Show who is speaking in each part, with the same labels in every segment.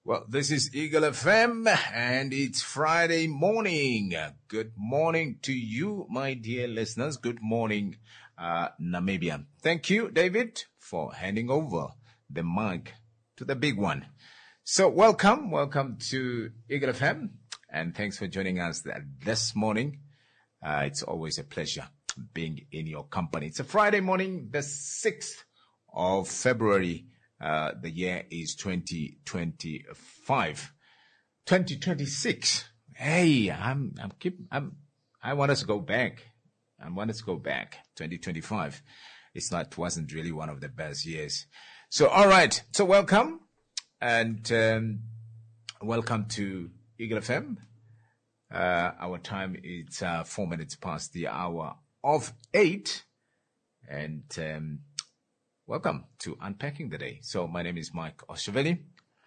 Speaker 1: Well, this is Eagle FM and it's Friday morning. Good morning to you, my dear listeners. Good morning, Namibia. Thank you, David, for handing over the mic to the big one. So welcome to Eagle FM and thanks for joining us this morning. It's always a pleasure being in your company. It's a Friday morning, the 6th of February. The year is 2025, 2026. Hey, I want us to go back. 2025. Wasn't really one of the best years. So, all right. So welcome and, welcome to Eagle FM. Our time is, 4 minutes past the hour of 8 and, welcome to Unpacking the Day. So my name is Mike Oshaveli.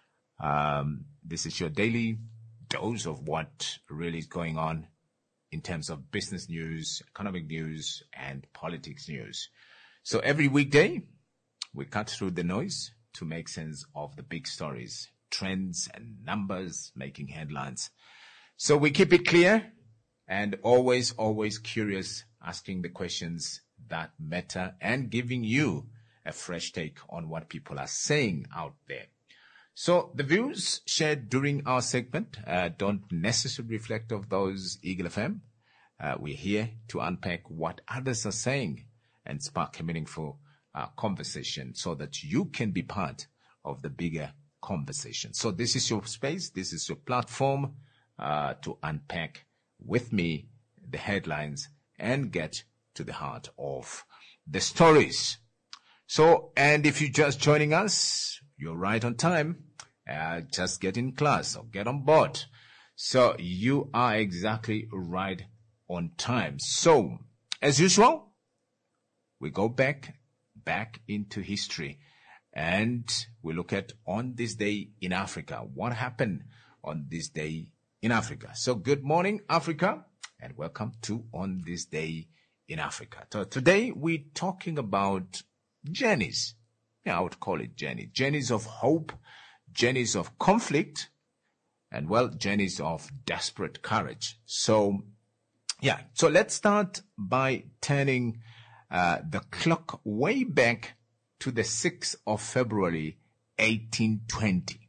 Speaker 1: This is your daily dose of what really is going on in terms of business news, economic news, and politics news. So every weekday, we cut through the noise to make sense of the big stories, trends, and numbers making headlines. So we keep it clear and always curious, asking the questions that matter and giving you a fresh take on what people are saying out there. So the views shared during our segment don't necessarily reflect of those Eagle FM. We're here to unpack what others are saying and spark a meaningful conversation so that you can be part of the bigger conversation. So this is your space. This is your platform to unpack with me the headlines and get to the heart of the stories. So, and if you're just joining us, you're right on time. Just get in class or get on board. So you are exactly right on time. So, as usual, we go back into history and we look at on this day in Africa. What happened on this day in Africa? So good morning, Africa, and welcome to On This Day in Africa. So today we're talking about journeys. I would call it journey. Journeys of hope, journeys of conflict, and journeys of desperate courage. So let's start by turning the clock way back to the 6th of February, 1820.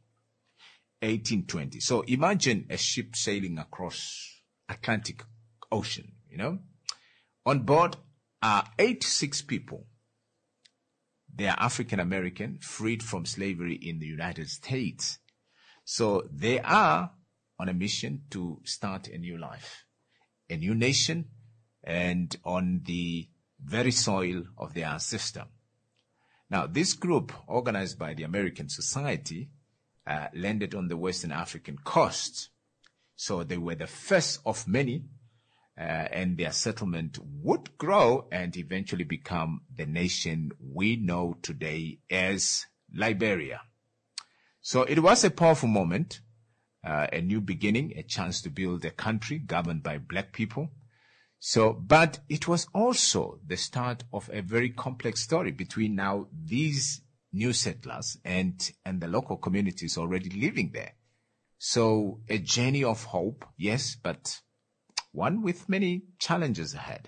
Speaker 1: 1820. So imagine a ship sailing across Atlantic Ocean, On board are 86 people. They are African American, freed from slavery in the United States. So they are on a mission to start a new life, a new nation, and on the very soil of their ancestor. Now, this group, organized by the American Society, landed on the Western African coast. So they were the first of many. And their settlement would grow and eventually become the nation we know today as Liberia. So it was a powerful moment, a new beginning, a chance to build a country governed by black people. So, but it was also the start of a very complex story between now these new settlers and the local communities already living there. So a journey of hope, yes, but one with many challenges ahead.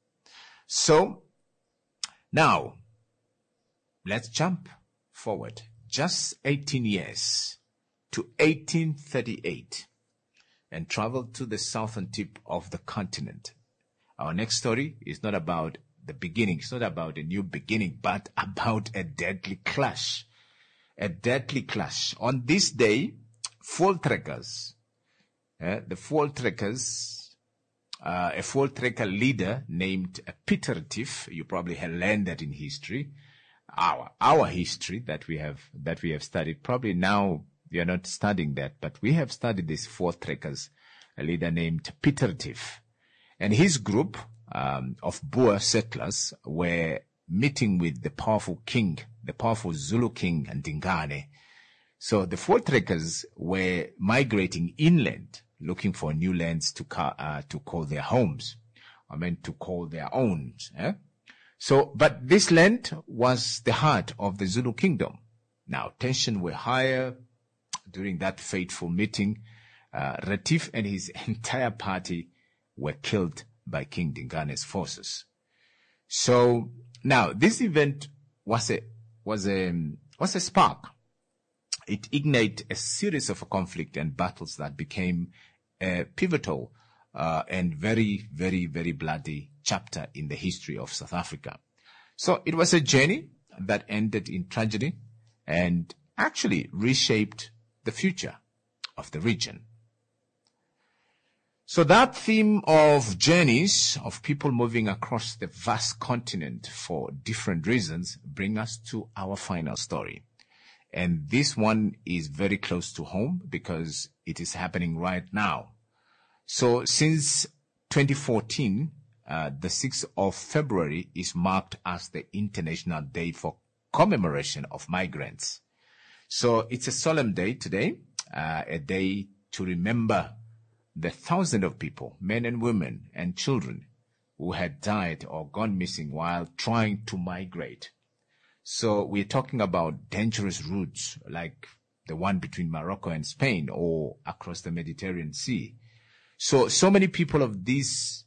Speaker 1: So now let's jump forward just 18 years to 1838 and travel to the southern tip of the continent. Our next story is not about the beginning. It's not about a new beginning, but about a deadly clash. A deadly clash. On this day, Voortrekkers, a Voortrekker leader named Pieter Retief. You probably have learned that in history. Our history that we have studied. Probably now we are not studying that, but we have studied this Voortrekkers, a leader named Pieter Retief. And his group of Boer settlers were meeting with the powerful king, the powerful Zulu king Ndingane. So the Voortrekkers were migrating inland, looking for new lands to call their homes, to call their own. So, but this land was the heart of the Zulu kingdom. Now, tensions were higher, during that fateful meeting, Retief and his entire party were killed by King Dingane's forces. So now this event was a spark. It ignited a series of conflict and battles that became a pivotal and very, very, very bloody chapter in the history of South Africa. So it was a journey that ended in tragedy and actually reshaped the future of the region. So that theme of journeys, of people moving across the vast continent for different reasons, bring us to our final story. And this one is very close to home because it is happening right now. So since 2014, the 6th of February is marked as the International Day for Commemoration of Migrants. So it's a solemn day today, a day to remember the thousands of people, men and women and children, who had died or gone missing while trying to migrate. So we're talking about dangerous routes like the one between Morocco and Spain or across the Mediterranean Sea. So many of these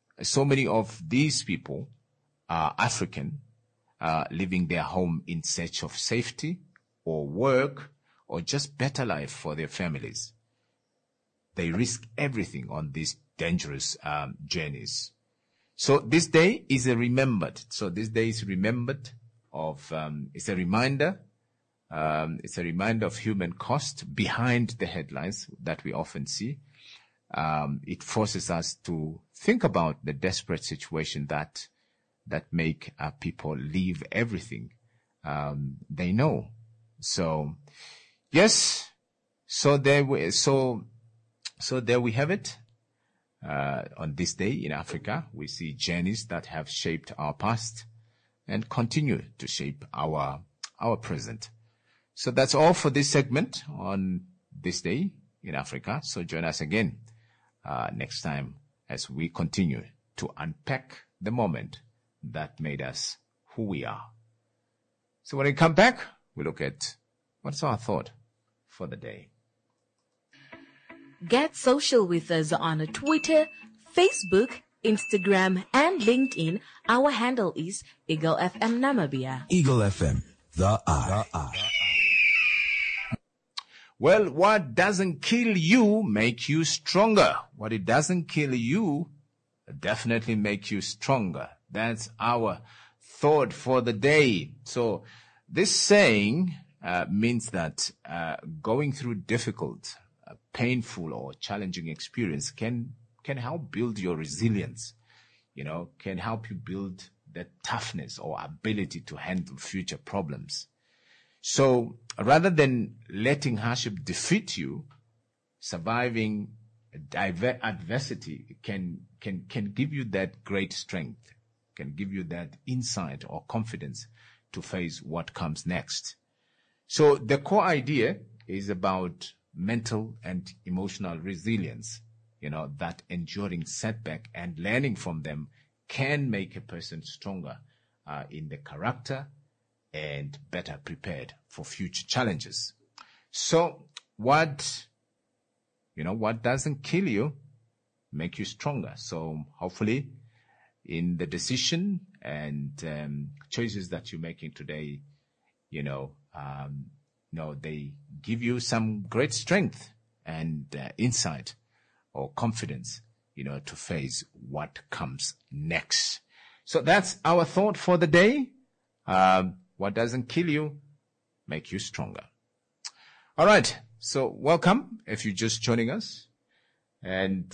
Speaker 1: people are African, leaving their home in search of safety or work or just better life for their families. They risk everything on these dangerous journeys. So this day is remembered. So this day is remembered of, it's a reminder of human cost behind the headlines that we often see. It forces us to think about the desperate situation that make people leave everything they know. So yes, so there we have it. On this day in Africa, we see journeys that have shaped our past and continue to shape our present. So that's all for this segment on this day in Africa. So join us again next time as we continue to unpack the moment that made us who we are. So when we come back, we look at what's our thought for the day.
Speaker 2: Get social with us on Twitter, Facebook, Instagram, and LinkedIn. Our handle is Eagle FM Namibia.
Speaker 3: Eagle FM, the eye.
Speaker 1: Well, what doesn't kill you make you stronger. What it doesn't kill you definitely make you stronger. That's our thought for the day. So this saying means that going through difficult, painful or challenging experience can help build your resilience, can help you build the toughness or ability to handle future problems. So rather than letting hardship defeat you, surviving adversity can give you that great strength, can give you that insight or confidence to face what comes next. So the core idea is about mental and emotional resilience, that enduring setback and learning from them can make a person stronger in the character and better prepared for future challenges. So what doesn't kill you make you stronger. So hopefully in the decision and choices that you're making today, they give you some great strength and insight or confidence, to face what comes next. So that's our thought for the day. What doesn't kill you, make you stronger. All right. So welcome if you're just joining us. And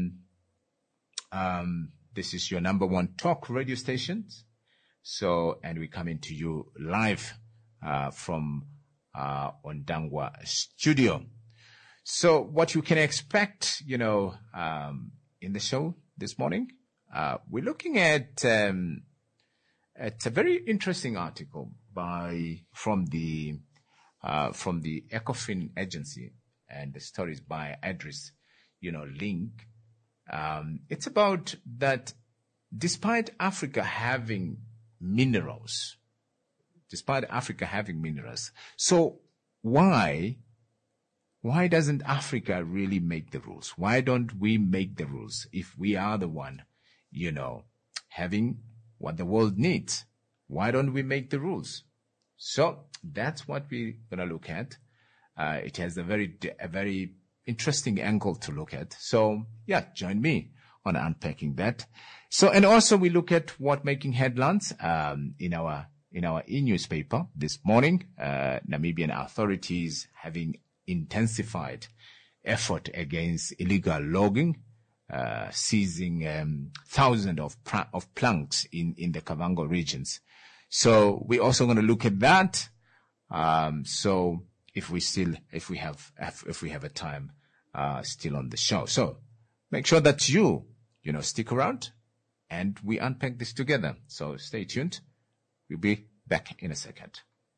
Speaker 1: this is your number one talk radio station. So, and we're coming to you live from Ondangwa studio. So what you can expect, in the show this morning, we're looking at a very interesting article from the Ecofin agency, and the stories by Idris, Link. It's about that despite Africa having minerals, so why why doesn't Africa really make the rules? Why don't we make the rules if we are the one, having what the world needs? Why don't we make the rules? So that's what we're going to look at. It has a very interesting angle to look at. So yeah, join me on unpacking that. So, and also we look at what making headlines, in our e-newspaper this morning. Namibian authorities having intensified effort against illegal logging, seizing thousands of planks in the Kavango regions. So we're also going to look at that. So if we have a time still on the show, so make sure that you stick around and we unpack this together. So stay tuned. We'll be back in a second.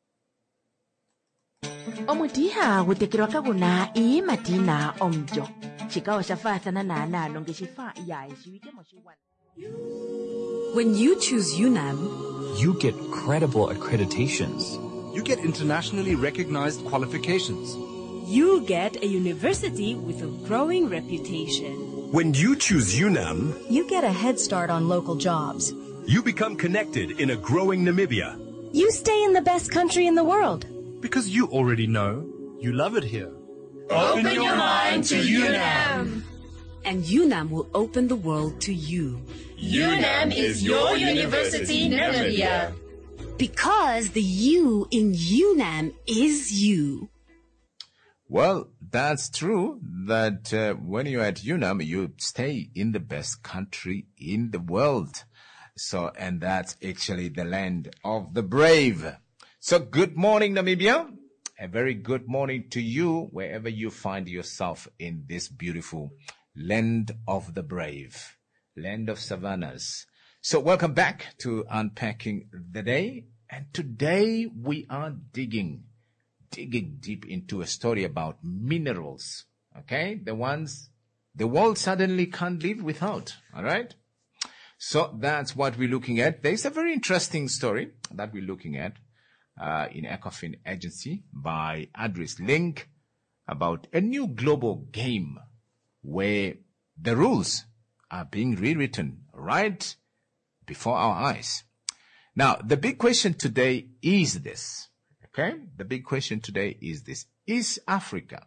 Speaker 2: Omutiha gutekerwa kaguna I matina omjo. Chikao shafata na nonge shifa ya ishiwike moshiwan.
Speaker 4: When you choose UNAM,
Speaker 3: You get credible accreditations.
Speaker 5: You get internationally recognized qualifications.
Speaker 4: you get a university with a growing reputation.
Speaker 6: When you choose UNAM,
Speaker 7: You get a head start on local jobs.
Speaker 6: you become connected in a growing Namibia.
Speaker 7: You stay in the best country in the world.
Speaker 5: Because you already know you love it here.
Speaker 8: Open your mind to UNAM.
Speaker 4: And UNAM will open the world to you.
Speaker 8: UNAM is your university, Namibia.
Speaker 4: Because the U in UNAM is you.
Speaker 1: Well, that's true that when you're at UNAM, you stay in the best country in the world. So, and that's actually the land of the brave. So good morning, Namibia. A very good morning to you wherever you find yourself in this beautiful land of the brave, land of savannas. So welcome back to Unpacking the Day. And today we are digging deep into a story about minerals. Okay. The ones the world suddenly can't live without. All right. So that's what we're looking at. There's a very interesting story that we're looking at in Ecofin Agency by Adris Link about a new global game where the rules are being rewritten right before our eyes. Now, the big question today is this. Okay? The big question today is this. Is Africa,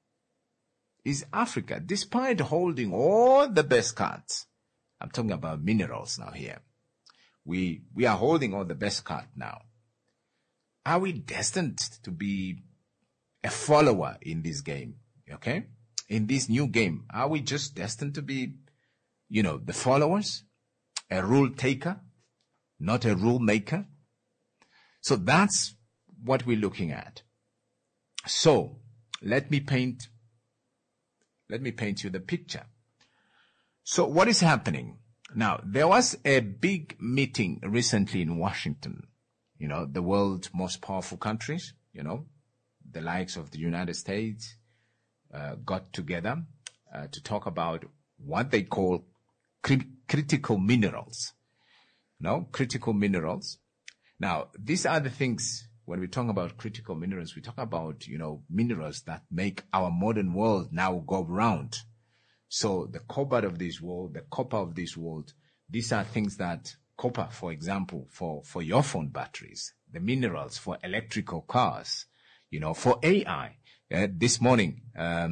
Speaker 1: despite holding all the best cards, I'm talking about minerals now here. We are holding all the best cards now. Are we destined to be a follower in this game? Okay? In this new game, are we just destined to be, the followers? A rule taker, not a rule maker? So that's what we're looking at. So let me paint you the picture. So what is happening? Now, there was a big meeting recently in Washington. The world's most powerful countries, the likes of the United States, got together to talk about what they call critical minerals. Critical minerals. Now, these are the things, when we talk about critical minerals, we talk about, minerals that make our modern world now go round. So the cobalt of this world, the copper of this world, these are things that copper, for example, for your phone batteries, the minerals for electrical cars, for AI. This morning,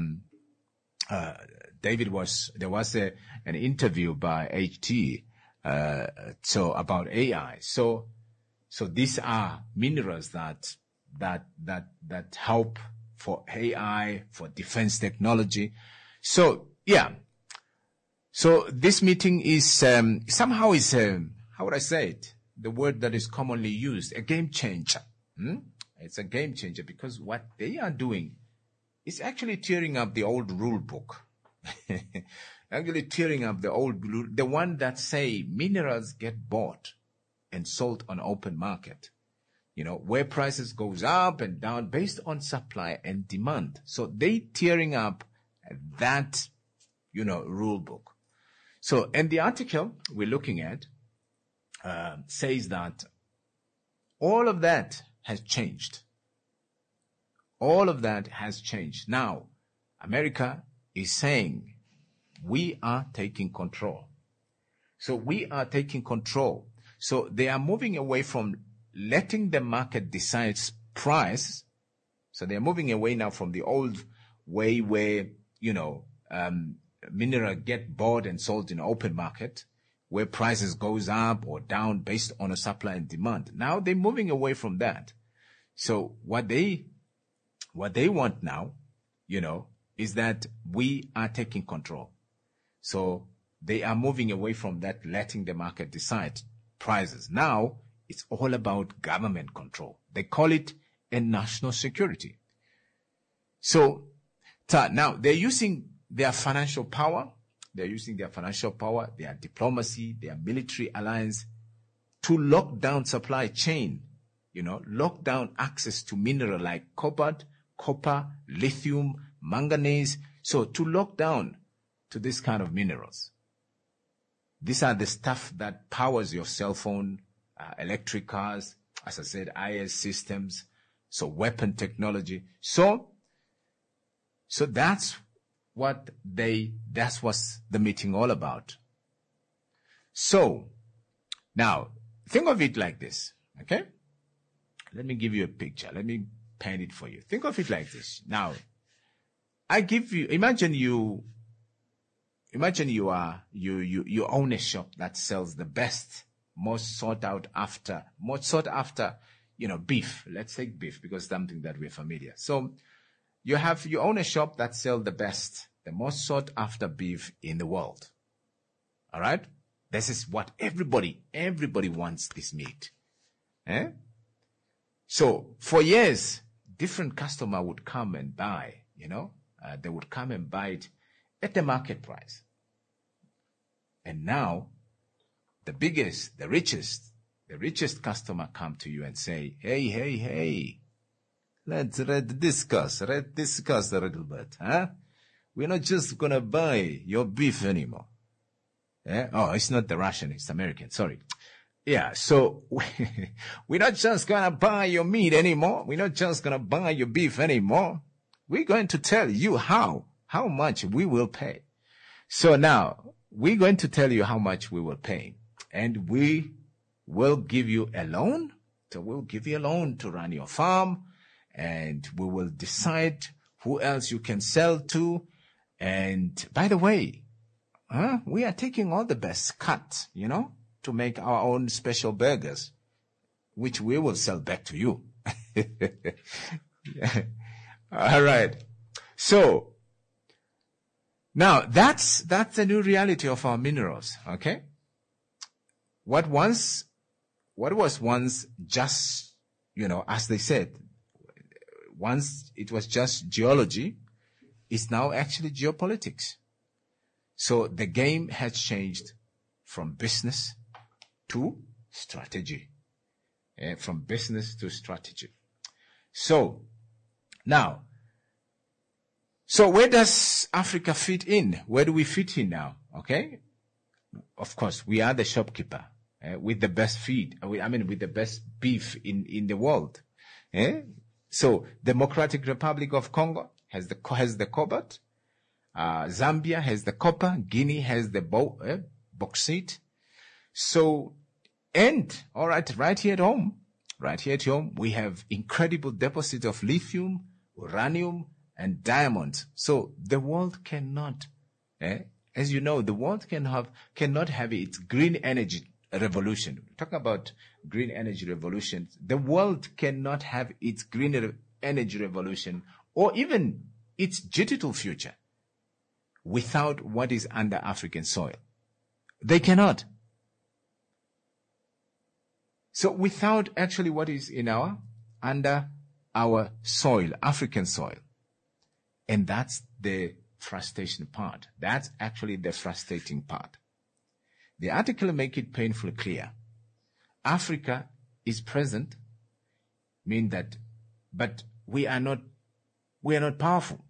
Speaker 1: there was an interview by HT, so about AI. So these are minerals that help for AI, for defense technology. So, yeah. So this meeting is, somehow is, how would I say it? The word that is commonly used, a game changer. It's a game changer because what they are doing is actually tearing up the old rule book. Actually tearing up the old rule, the one that say minerals get bought and sold on open market. Where prices goes up and down based on supply and demand. So they tearing up that, rule book. So, and the article we're looking at says that all of that has changed. All of that has changed. Now, America is saying, we are taking control. So we are taking control. So they are moving away from letting the market decide price. So they're moving away now from the old way where, mineral get bought and sold in open market, where prices goes up or down based on a supply and demand. Now they're moving away from that. So what they want now, is that we are taking control. So they are moving away from that, letting the market decide prices. Now it's all about government control. They call it a national security. So now they're using their financial power. They're using their financial power, their diplomacy, their military alliance to lock down supply chain, lock down access to mineral like cobalt, copper, lithium, manganese. So to lock down to this kind of minerals. These are the stuff that powers your cell phone, electric cars, as I said, IS systems, so weapon technology. So that's what's the meeting all about. So now think of it like this, okay? Let me give you a picture. Let me paint it for you. Think of it like this. Now, imagine you own a shop that sells the best, most sought after, beef. Let's take beef because it's something that we're familiar. So you own a shop that sells the best, the most sought after beef in the world. All right? This is what everybody wants this meat. So for years, different customer would come and buy, they would come and buy it at the market price. And now the richest customer come to you and say, hey, let's discuss a little bit, huh? We're not just going to buy your beef anymore. Oh, it's not the Russian, it's American, sorry. Yeah, so we're not just going to buy your meat anymore. We're not just going to buy your beef anymore. We're going to tell you how much we will pay. So now we're going to tell you how much we will pay, and we will give you a loan. So we'll give you a loan to run your farm, and we will decide who else you can sell to. And by the way, we are taking all the best cut, to make our own special burgers, which we will sell back to you. All right. So now that's the new reality of our minerals. Okay. What was once just, as they said, once it was just geology, is now actually geopolitics. So the game has changed from business to strategy. From business to strategy. So now, where does Africa fit in? Where do we fit in now? Okay. Of course, we are the shopkeeper with the best feed. With the best beef in the world. So Democratic Republic of Congo has the cobalt. Zambia has the copper. Guinea has the bauxite. So, and all right here at home, we have incredible deposits of lithium, uranium, and diamonds. So the world cannot, as you know, the world cannot have its green energy revolution. Talk about green energy revolution. The world cannot have its green energy revolution or even its digital future without what is under African soil. They cannot. So without actually what is under our soil, African soil. And that's the frustration part. That's actually the frustrating part. The article make it painfully clear. Africa is present, but we are not powerful.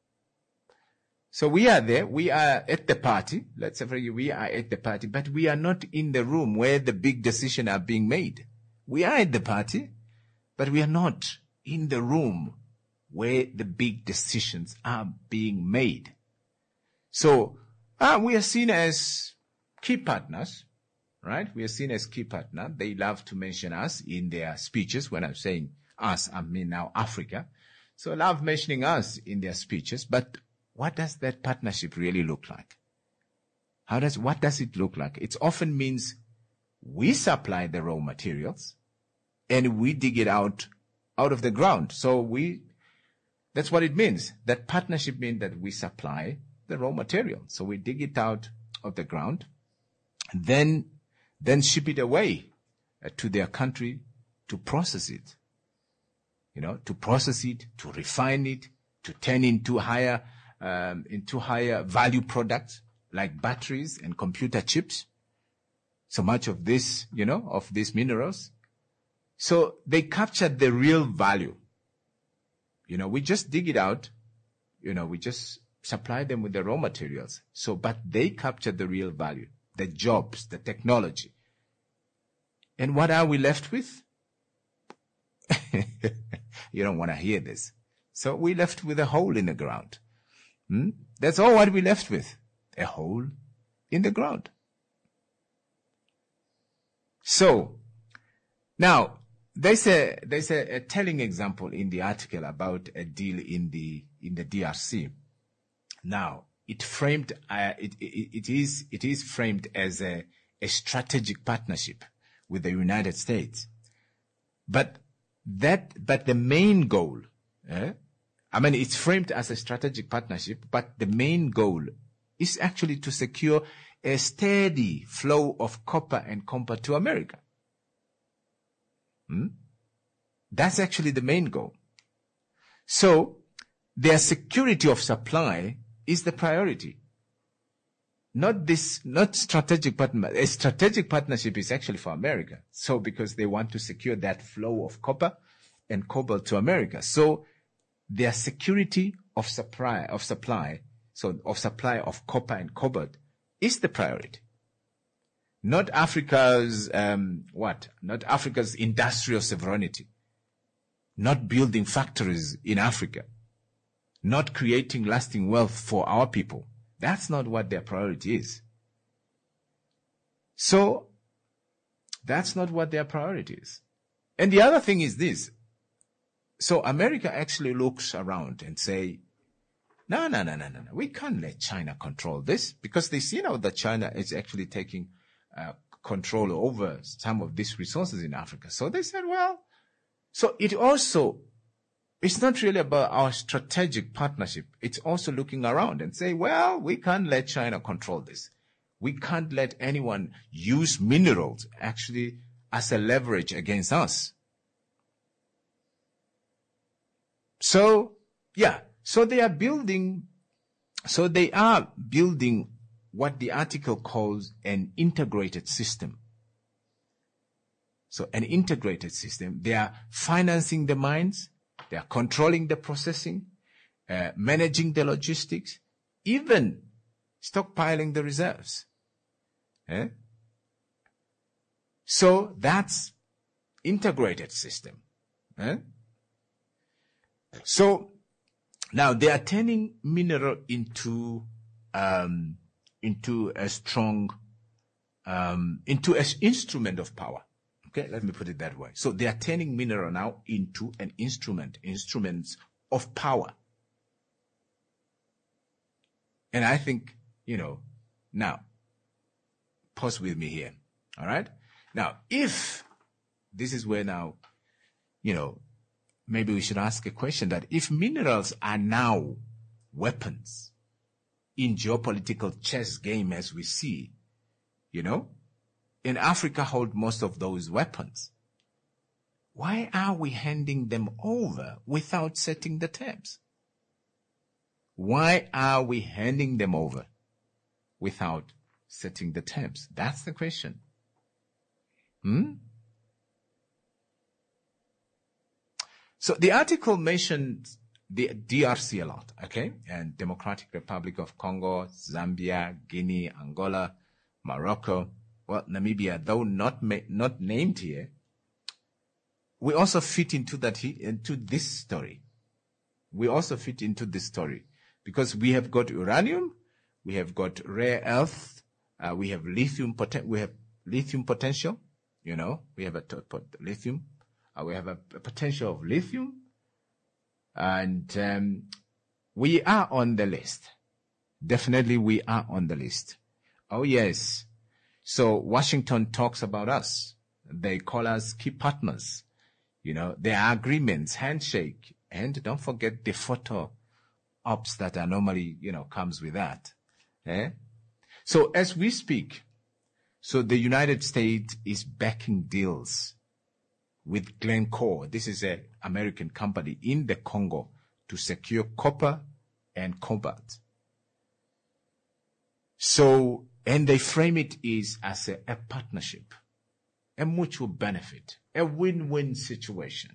Speaker 1: So we are there, we are at the party, let's say we are at the party, but we are not in the room where the big decisions are being made. We are at the party, but we are not in the room where the big decisions are being made. So we are seen as key partners, right? We are seen as key partner. They love to mention us in their speeches. When I'm saying us, I mean now Africa. So love mentioning us in their speeches. But what does that partnership really look like? What does it look like? It often means we supply the raw materials and we dig it out of the ground. So that's what it means. That partnership means that we supply the raw material. So we dig it out of the ground, then ship it away to their country to process it. To process it, to refine it, to turn into higher value products like batteries and computer chips. So much of this, of these minerals. So they capture the real value. We just dig it out. We just supply them with the raw materials. So, but they capture the real value, the jobs, the technology. And what are we left with? You don't want to hear this. So we left with a hole in the ground. That's all what we left with. A hole in the ground. So now there's a telling example in the article about a deal in the DRC. Now it is framed as a strategic partnership with the United States, but the main goal, it's framed as a strategic partnership, but the main goal is actually to secure a steady flow of copper and copper to America. That's actually the main goal. So their security of supply is the priority. Not strategic partner. A strategic partnership is actually for America. So because they want to secure that flow of copper and cobalt to America. So their security of supply of copper and cobalt is the priority. Not Africa's Not Africa's industrial sovereignty. Not building factories in Africa. Not creating lasting wealth for our people. That's not what their priority is. So that's not what their priority is. And the other thing is this. So America actually looks around and say, no. We can't let China control this, because they see now that China is actually taking control over some of these resources in Africa. So they said, so it's not really about our strategic partnership. It's also looking around and say, we can't let China control this. We can't let anyone use minerals actually as a leverage against us. So they are building what the article calls an integrated system. So an integrated system. They are financing the mines. They are controlling the processing, managing the logistics, even stockpiling the reserves. So that's integrated system. So now they are turning mineral into an instrument of power. Okay, let me put it that way. So they are turning mineral now into an instruments of power. And I think, now, pause with me here. All right? Now, if this is where now, maybe we should ask a question that if minerals are now weapons in geopolitical chess game as we see, and Africa hold most of those weapons, why are we handing them over without setting the terms? Why are we handing them over without setting the terms? That's the question. So the article mentioned the DRC a lot, okay? And Democratic Republic of Congo, Zambia, Guinea, Angola, Morocco, Namibia, though not named here, we also fit into this story. we also fit into this story because we have got uranium, we have got rare earth, we have lithium potential. You know, we have lithium. We have a potential of lithium, and we are on the list. Definitely, we are on the list. Oh yes. So Washington talks about us. They call us key partners. You know, there are agreements, handshake, and don't forget the photo ops that are normally, comes with that. So as we speak, so the United States is backing deals with Glencore. This is an American company in the Congo to secure copper and cobalt. So, and they frame it as a partnership, a mutual benefit, a win-win situation.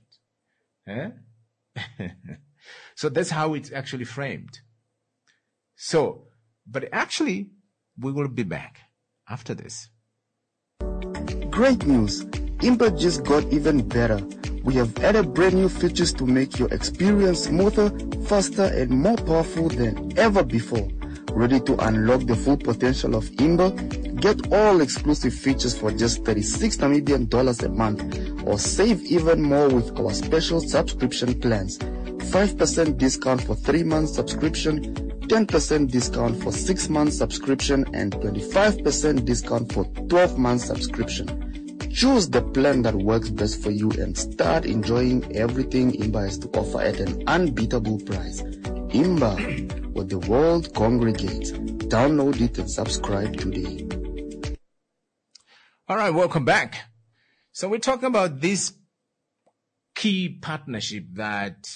Speaker 1: So that's how it's actually framed. So, but actually, we will be back after this.
Speaker 9: Great news! Imba just got even better. We have added brand new features to make your experience smoother, faster, and more powerful than ever before. Ready to unlock the full potential of Imba? Get all exclusive features for just 36 Namibian dollars a month, or save even more with our special subscription plans. 5% discount for 3 months subscription, 10% discount for 6 months subscription, and 25% discount for 12 months subscription. Choose the plan that works best for you and start enjoying everything Imba has to offer at an unbeatable price. Imba, where the world congregates. Download it and subscribe today.
Speaker 1: All right, welcome back. So we're talking about this key partnership that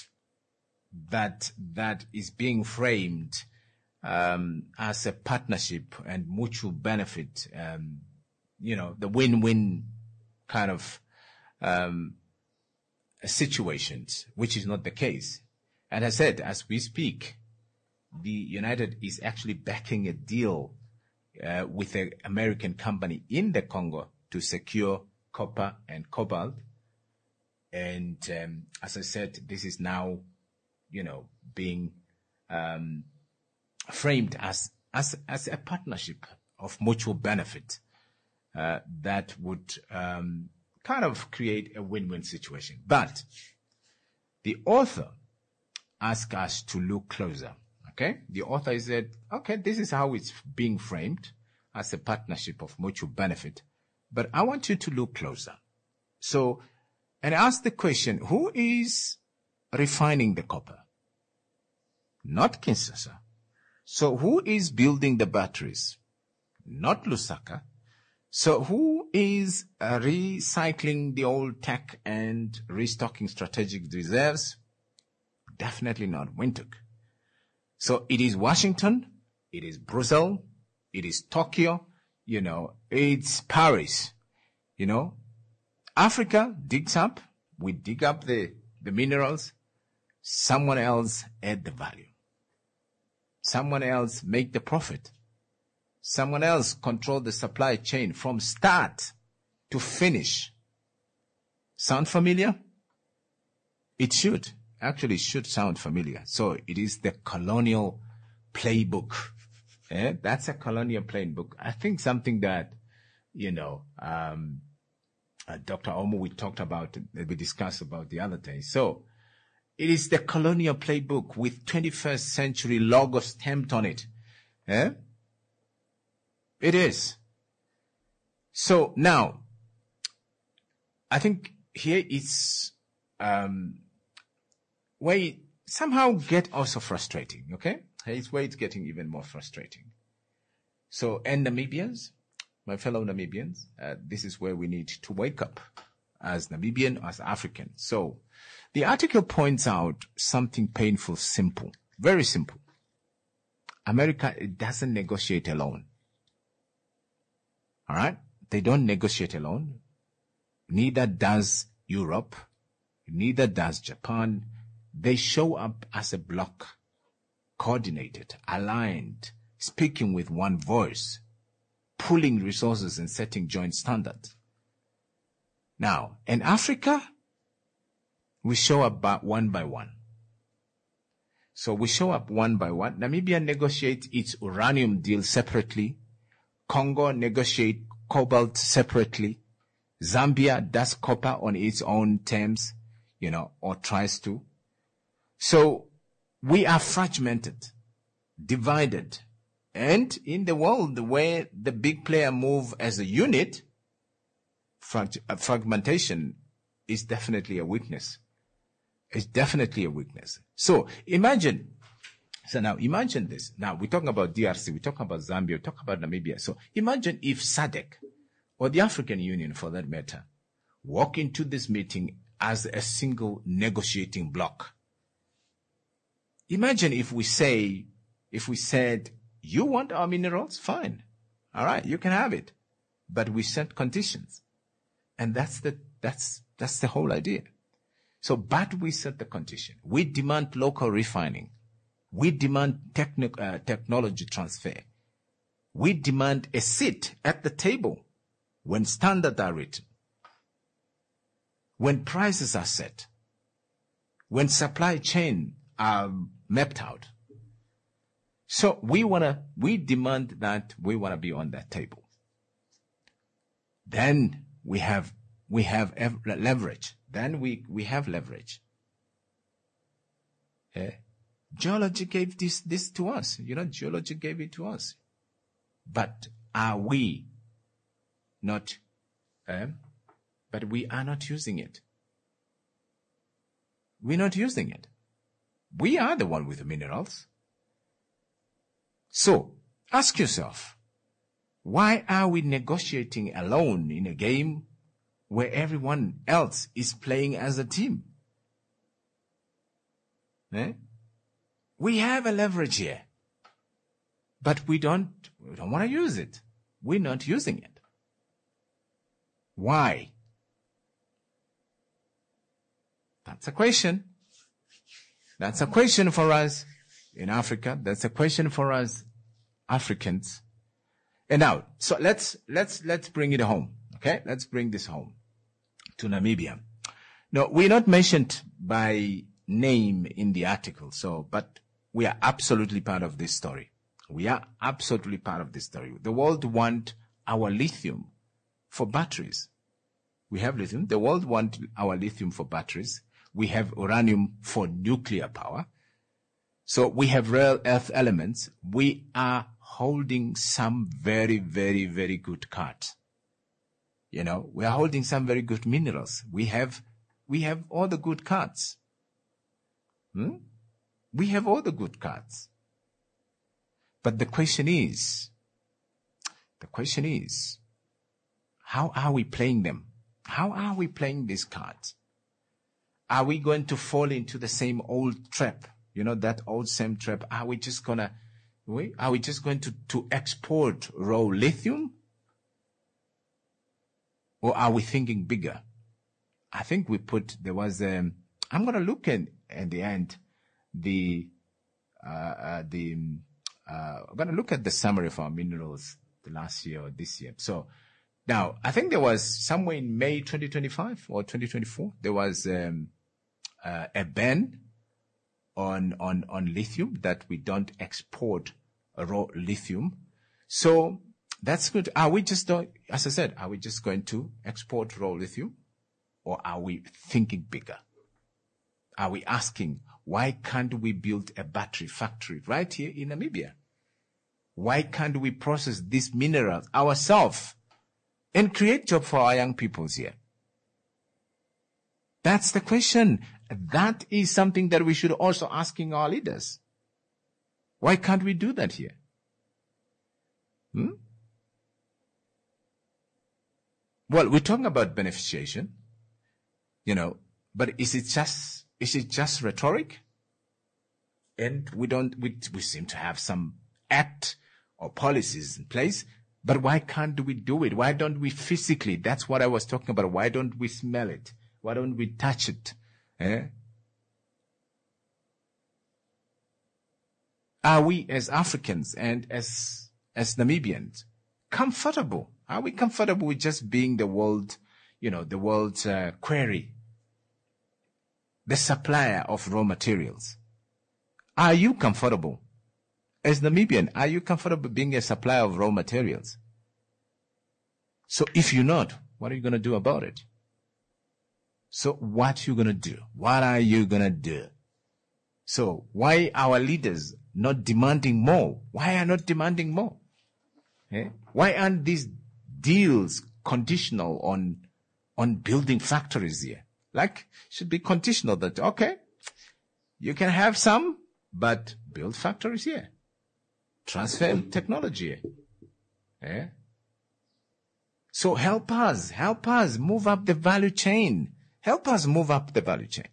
Speaker 1: is being framed as a partnership and mutual benefit. The win-win kind of situations, which is not the case. And I said, as we speak, the United is actually backing a deal with an American company in the Congo to secure copper and cobalt. And as I said, this is now, being framed as a partnership of mutual benefit that would kind of create a win-win situation. But the author asked us to look closer. Okay, the author said, okay, this is how it's being framed as a partnership of mutual benefit, but I want you to look closer. So, and ask the question, who is refining the copper? Not Kinshasa. So who is building the batteries? Not Lusaka. So who is recycling the old tech and restocking strategic reserves? Definitely not Windhoek. So it is Washington, it is Brussels, it is Tokyo, it's Paris, Africa digs up, we dig up the minerals, someone else add the value. Someone else make the profit. Someone else control the supply chain from start to finish. Sound familiar? It should. Actually should sound familiar. So it is the colonial playbook. That's a colonial playbook. I think something that, Dr. Omo, we discussed about the other day. So it is the colonial playbook with 21st century logo stamped on it. It is. So now, I think here it's, where it somehow get also frustrating, okay? It's where it's getting even more frustrating. So, and Namibians, my fellow Namibians, this is where we need to wake up as Namibian, as African. So, the article points out something painful, simple, very simple. America, it doesn't negotiate alone. All right? They don't negotiate alone. Neither does Europe. Neither does Japan. They show up as a bloc, coordinated, aligned, speaking with one voice, pooling resources and setting joint standards. Now, in Africa, we show up one by one. So we show up one by one. Namibia negotiates its uranium deal separately. Congo negotiates cobalt separately. Zambia does copper on its own terms, or tries to. So we are fragmented, divided. And in the world where the big player move as a unit, fragmentation is definitely a weakness. It's definitely a weakness. So imagine this. Now we're talking about DRC, we're talking about Zambia, we're talking about Namibia. So imagine if SADC, or the African Union for that matter, walk into this meeting as a single negotiating bloc. Imagine if we said, you want our minerals? Fine. All right, you can have it. But we set conditions. And that's the whole idea. So, but we set the condition. We demand local refining. We demand technology transfer. We demand a seat at the table when standards are written, when prices are set, when supply chain are mapped out. So we demand that we want to be on that table. Then we have leverage. Then we have leverage. Geology gave this to us. Geology gave it to us. But are we not, but we are not using it. We're not using it. We are the one with the minerals. So, ask yourself, why are we negotiating alone in a game where everyone else is playing as a team? We have a leverage here, but we don't want to use it. We're not using it. Why? That's a question. That's a question for us in Africa. That's a question for us Africans. And now, so let's bring it home. Okay? Let's bring this home to Namibia. No, we're not mentioned by name in the article, but we are absolutely part of this story. We are absolutely part of this story. The world want our lithium for batteries. We have lithium. The world want our lithium for batteries. We have uranium for nuclear power. So we have rare earth elements. We are holding some very, very, very good cards. We are holding some very good minerals. We have all the good cards. We have all the good cards. But the question is, how are we playing them? How are we playing these cards? Are we going to fall into the same old trap? That old same trap. Are we just going to export raw lithium? Or are we thinking bigger? I think I'm going to look at the end, I'm going to look at the summary of our minerals the last year or this year. So now I think there was somewhere in May 2025 or 2024, there was a ban on lithium, that we don't export raw lithium. So that's good. Are we just going to export raw lithium, or are we thinking bigger? Are we asking, why can't we build a battery factory right here in Namibia? Why can't we process these minerals ourselves and create jobs for our young peoples here? That's the question. That is something that we should also asking our leaders. Why can't we do that here? Well, we're talking about beneficiation, but is it just rhetoric? And we seem to have some act or policies in place, but why can't we do it? Why don't we physically? That's what I was talking about. Why don't we smell it? Why don't we touch it? Are we as Africans and as Namibians comfortable? Are we comfortable with just being the world's quarry, the supplier of raw materials? Are you comfortable? As Namibian, are you comfortable being a supplier of raw materials? So if you're not, what are you going to do about it? So what you going to do? What are you going to do? So why our leaders not demanding more? Why are not demanding more? Eh? Why aren't these deals conditional on building factories here? Like, should be conditional that, okay, you can have some, but build factories here. Transfer technology here. Eh? So help us move up the value chain. Help us move up the value chain.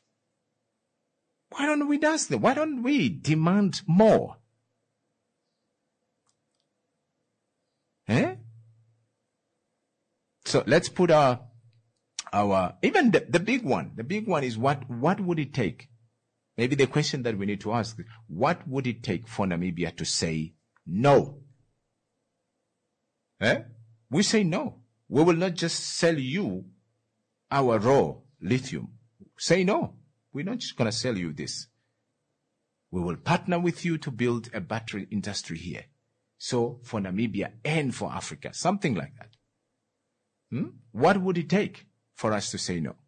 Speaker 1: Why don't we do that? Why don't we demand more? Eh? So let's put our even the big one. The big one is what would it take? Maybe the question that we need to ask, what would it take for Namibia to say no? Eh? We say no. We will not just sell you our raw lithium. Say no. We're not just going to sell you this. We will partner with you to build a battery industry here. So for Namibia and for Africa, something like that. What would it take for us to say no?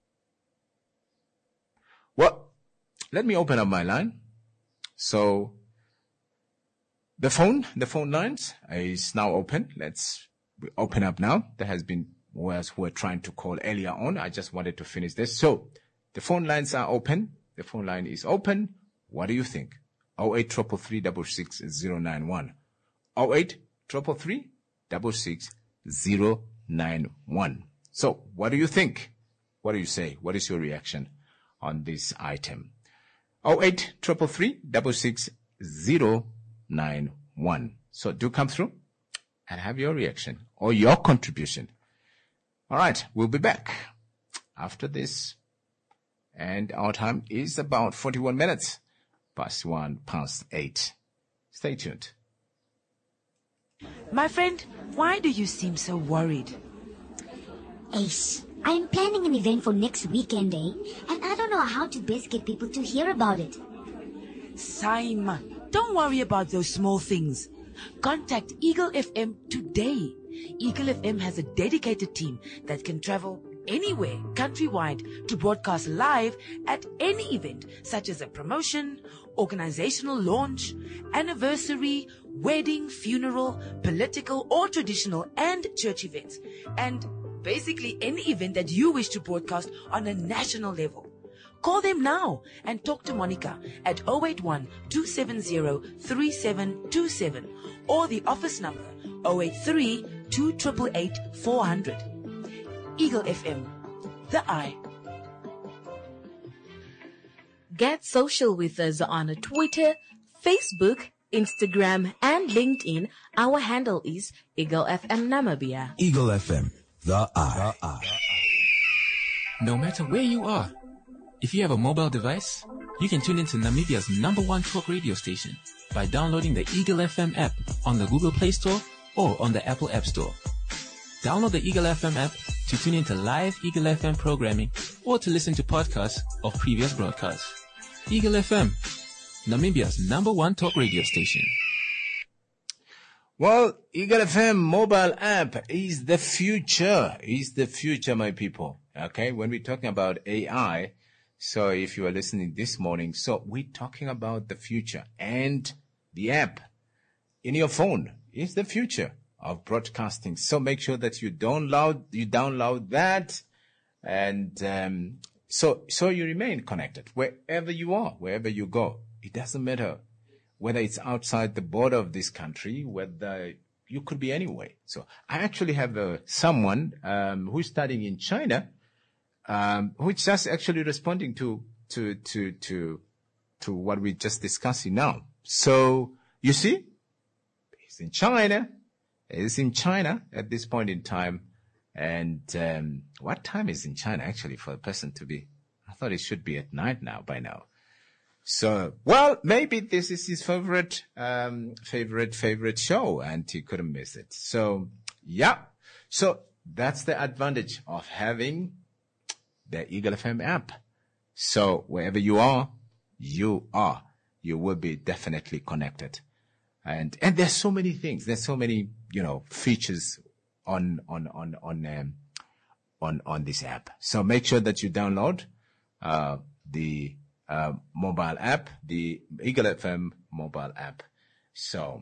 Speaker 1: Well, let me open up my line. So the phone lines is now open. Let's open up now. There has been who were trying to call earlier on. I just wanted to finish this. So the phone lines are open. The phone line is open. What do you think? 0833366091. 0833366091. So what do you think? What do you say? What is your reaction on this item? 0833366091. So do come through and have your reaction or your contribution. All right, we'll be back after this. And our time is about 41 minutes past 8. Stay tuned.
Speaker 10: My friend, why do you seem so worried?
Speaker 11: Ace, I'm planning an event for next weekend, and I don't know how to best get people to hear about it.
Speaker 10: Simon, don't worry about those small things. Contact Eagle FM today. Eagle FM has a dedicated team that can travel anywhere countrywide to broadcast live at any event, such as a promotion, organizational launch, anniversary, wedding, funeral, political or traditional and church events, and basically any event that you wish to broadcast on a national level. Call them now and talk to Monica at 081-270-3727 or the office number 083-2888-400. Eagle FM, the eye.
Speaker 2: Get social with us on Twitter, Facebook, Instagram, and LinkedIn. Our handle is Eagle FM Namibia.
Speaker 12: Eagle FM, the eye.
Speaker 3: No matter where you are, if you have a mobile device, you can tune into Namibia's #1 talk radio station by downloading the Eagle FM app on the Google Play Store or on the Apple App Store. Download the Eagle FM app to tune into live Eagle FM programming or to listen to podcasts of previous broadcasts. Eagle FM, Namibia's #1 talk radio station.
Speaker 1: Well, Eagle FM mobile app is the future. Is the future, my people. Okay, when we're talking about AI, so if you are listening this morning, so we're talking about the future, and the app in your phone is the future of broadcasting. So make sure that you download that, and so you remain connected wherever you are, wherever you go. It doesn't matter whether it's outside the border of this country, whether you could be anywhere. So I actually have someone who's studying in China, who's just actually responding to what we're just discussing now. So you see, he's in China. Is in China at this point in time. And what time is in China actually for a person to be? I thought it should be at night now by now. So, well, maybe this is his favorite show and he couldn't miss it. So, yeah. So that's the advantage of having the Eagle FM app. So wherever you are, you will be definitely connected. And there's so many things. There's so many, features on this app. So make sure that you download, the, mobile app, the Eagle FM mobile app. So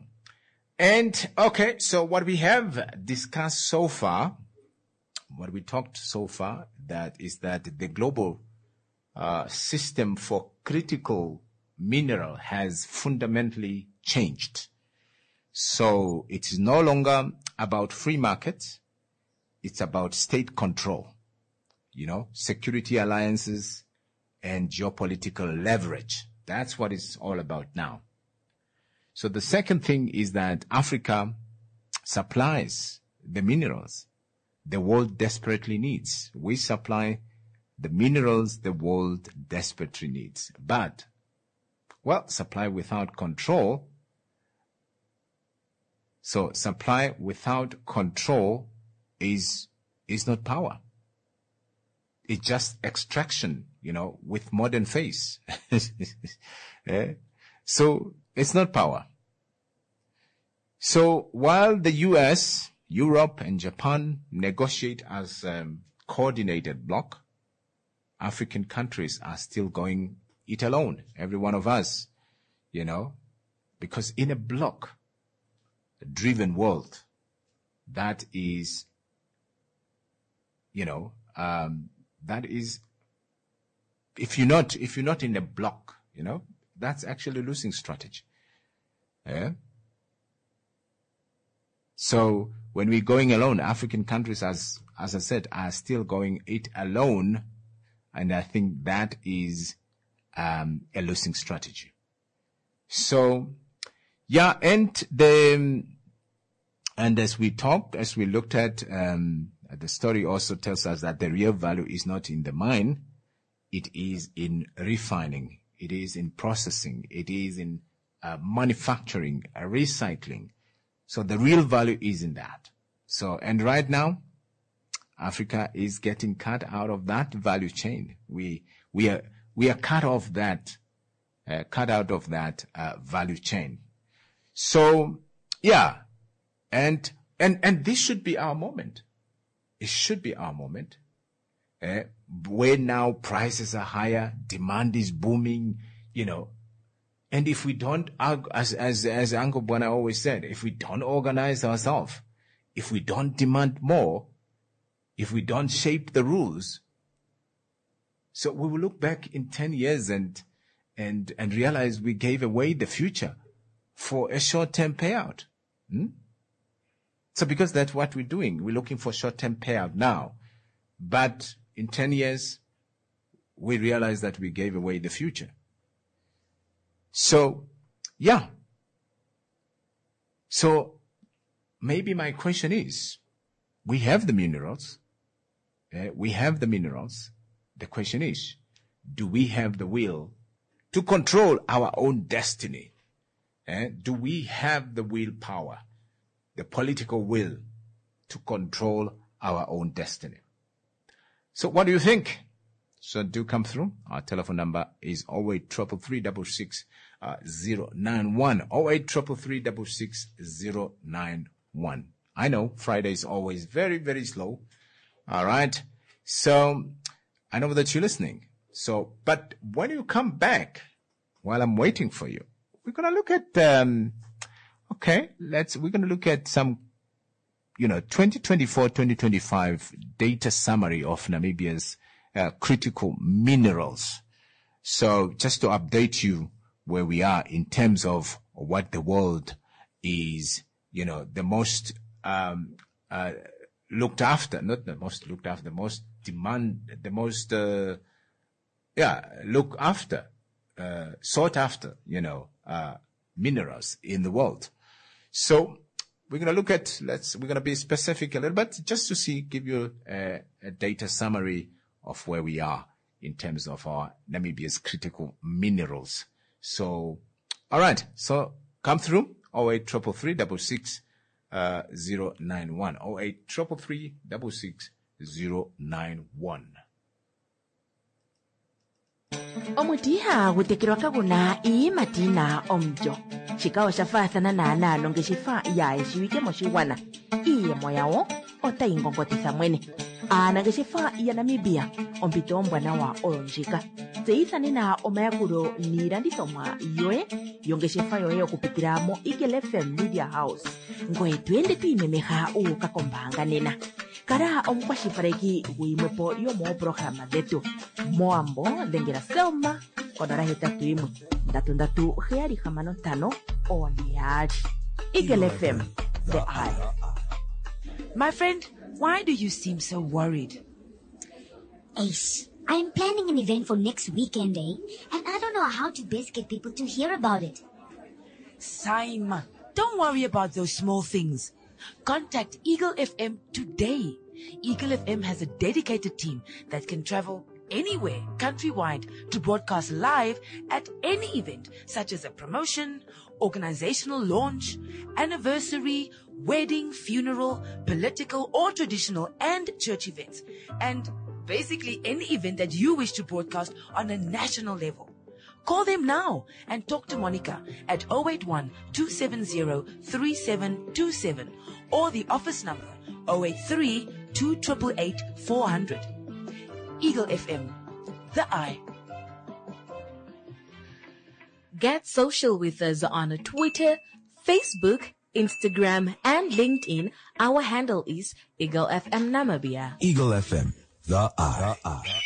Speaker 1: what we have discussed so far, what we talked so far, that is that the global system for critical mineral has fundamentally changed. So it is no longer about free markets. It's about state control, security alliances and geopolitical leverage. That's what it's all about now. So the second thing is that Africa supplies the minerals the world desperately needs. We supply the minerals the world desperately needs. But, supply without control. So supply without control is not power. It's just extraction, with modern face. So it's not power. So while the US, Europe, and Japan negotiate as coordinated bloc, African countries are still going it alone. Every one of us, because in a bloc-driven world, that is, that is, if you're not in a bloc, that's actually a losing strategy. Yeah. So when we're going alone, African countries, as I said, are still going it alone. And I think that is a losing strategy. So, yeah, and as we looked at, the story also tells us that the real value is not in the mine. It is in refining. It is in processing. It is in manufacturing, recycling. So the real value is in that. So, and right now, Africa is getting cut out of that value chain. We are cut out of that value chain. So, yeah, and this should be our moment. It should be our moment. Where now prices are higher, demand is booming, and if we don't, as Uncle Bwana always said, if we don't organize ourselves, if we don't demand more, if we don't shape the rules, so we will look back in 10 years and realize we gave away the future for a short-term payout. So because that's what we're doing, we're looking for short-term payout now. But in 10 years, we realize that we gave away the future. So, yeah. So maybe my question is, we have the minerals. The question is, do we have the will to control our own destiny? Do we have the willpower, the political will to control our own destiny? So what do you think? So do come through. Our telephone number is 083336 091. 083336 091. I know Friday is always very, very slow. All right. So I know that you're listening. So, but when you come back, while I'm waiting for you, we're going to look at, we're going to look at some, 2024-2025 data summary of Namibia's critical minerals. So just to update you where we are in terms of what the world is, the most looked after, not the most looked after, the most demand, the most, look after, sought after, minerals in the world. So we're going to look at, we're going to be specific a little bit just to give you a data summary of where we are in terms of our Namibia's critical minerals. So, all right. So come through 083336 091 083336 091.
Speaker 10: omutiha gutekerwa kaguna ii matina omjo xikawo xa faathana naanano ngexifa yaye xiwike moxiwana iyemo yawo otayingongotisa mwene aanangeshefa ya Namibia ompito ombwanawa oyo ndjika tseyithanena omayakulo niilandithomwa yoye yongeshefa yoye okupitila mo Eagle FM Media House ngoye twende twiimemeha uuka kombaanga nena kala omukwashilipaleki guyimwepo yomooprograma dhetu moambo dhengela Selma konola 81 33 Eagle FM, the eye.
Speaker 13: My friend, why do you seem so worried?
Speaker 11: Ace, I'm planning an event for next weekend, and I don't know how to best get people to hear about it.
Speaker 10: Simon, don't worry about those small things. Contact Eagle FM today. Eagle FM has a dedicated team that can travel anywhere countrywide to broadcast live at any event, such as a promotion, organizational launch, anniversary, wedding, funeral, political or traditional and church events, and basically any event that you wish to broadcast on a national level. Call them now and talk to Monica at 081-270-3727 or the office number 083-288-400. Eagle FM, the eye.
Speaker 2: Get social with us on Twitter, Facebook, Instagram, and LinkedIn. Our handle is Eagle FM Namibia.
Speaker 12: Eagle FM, the eye.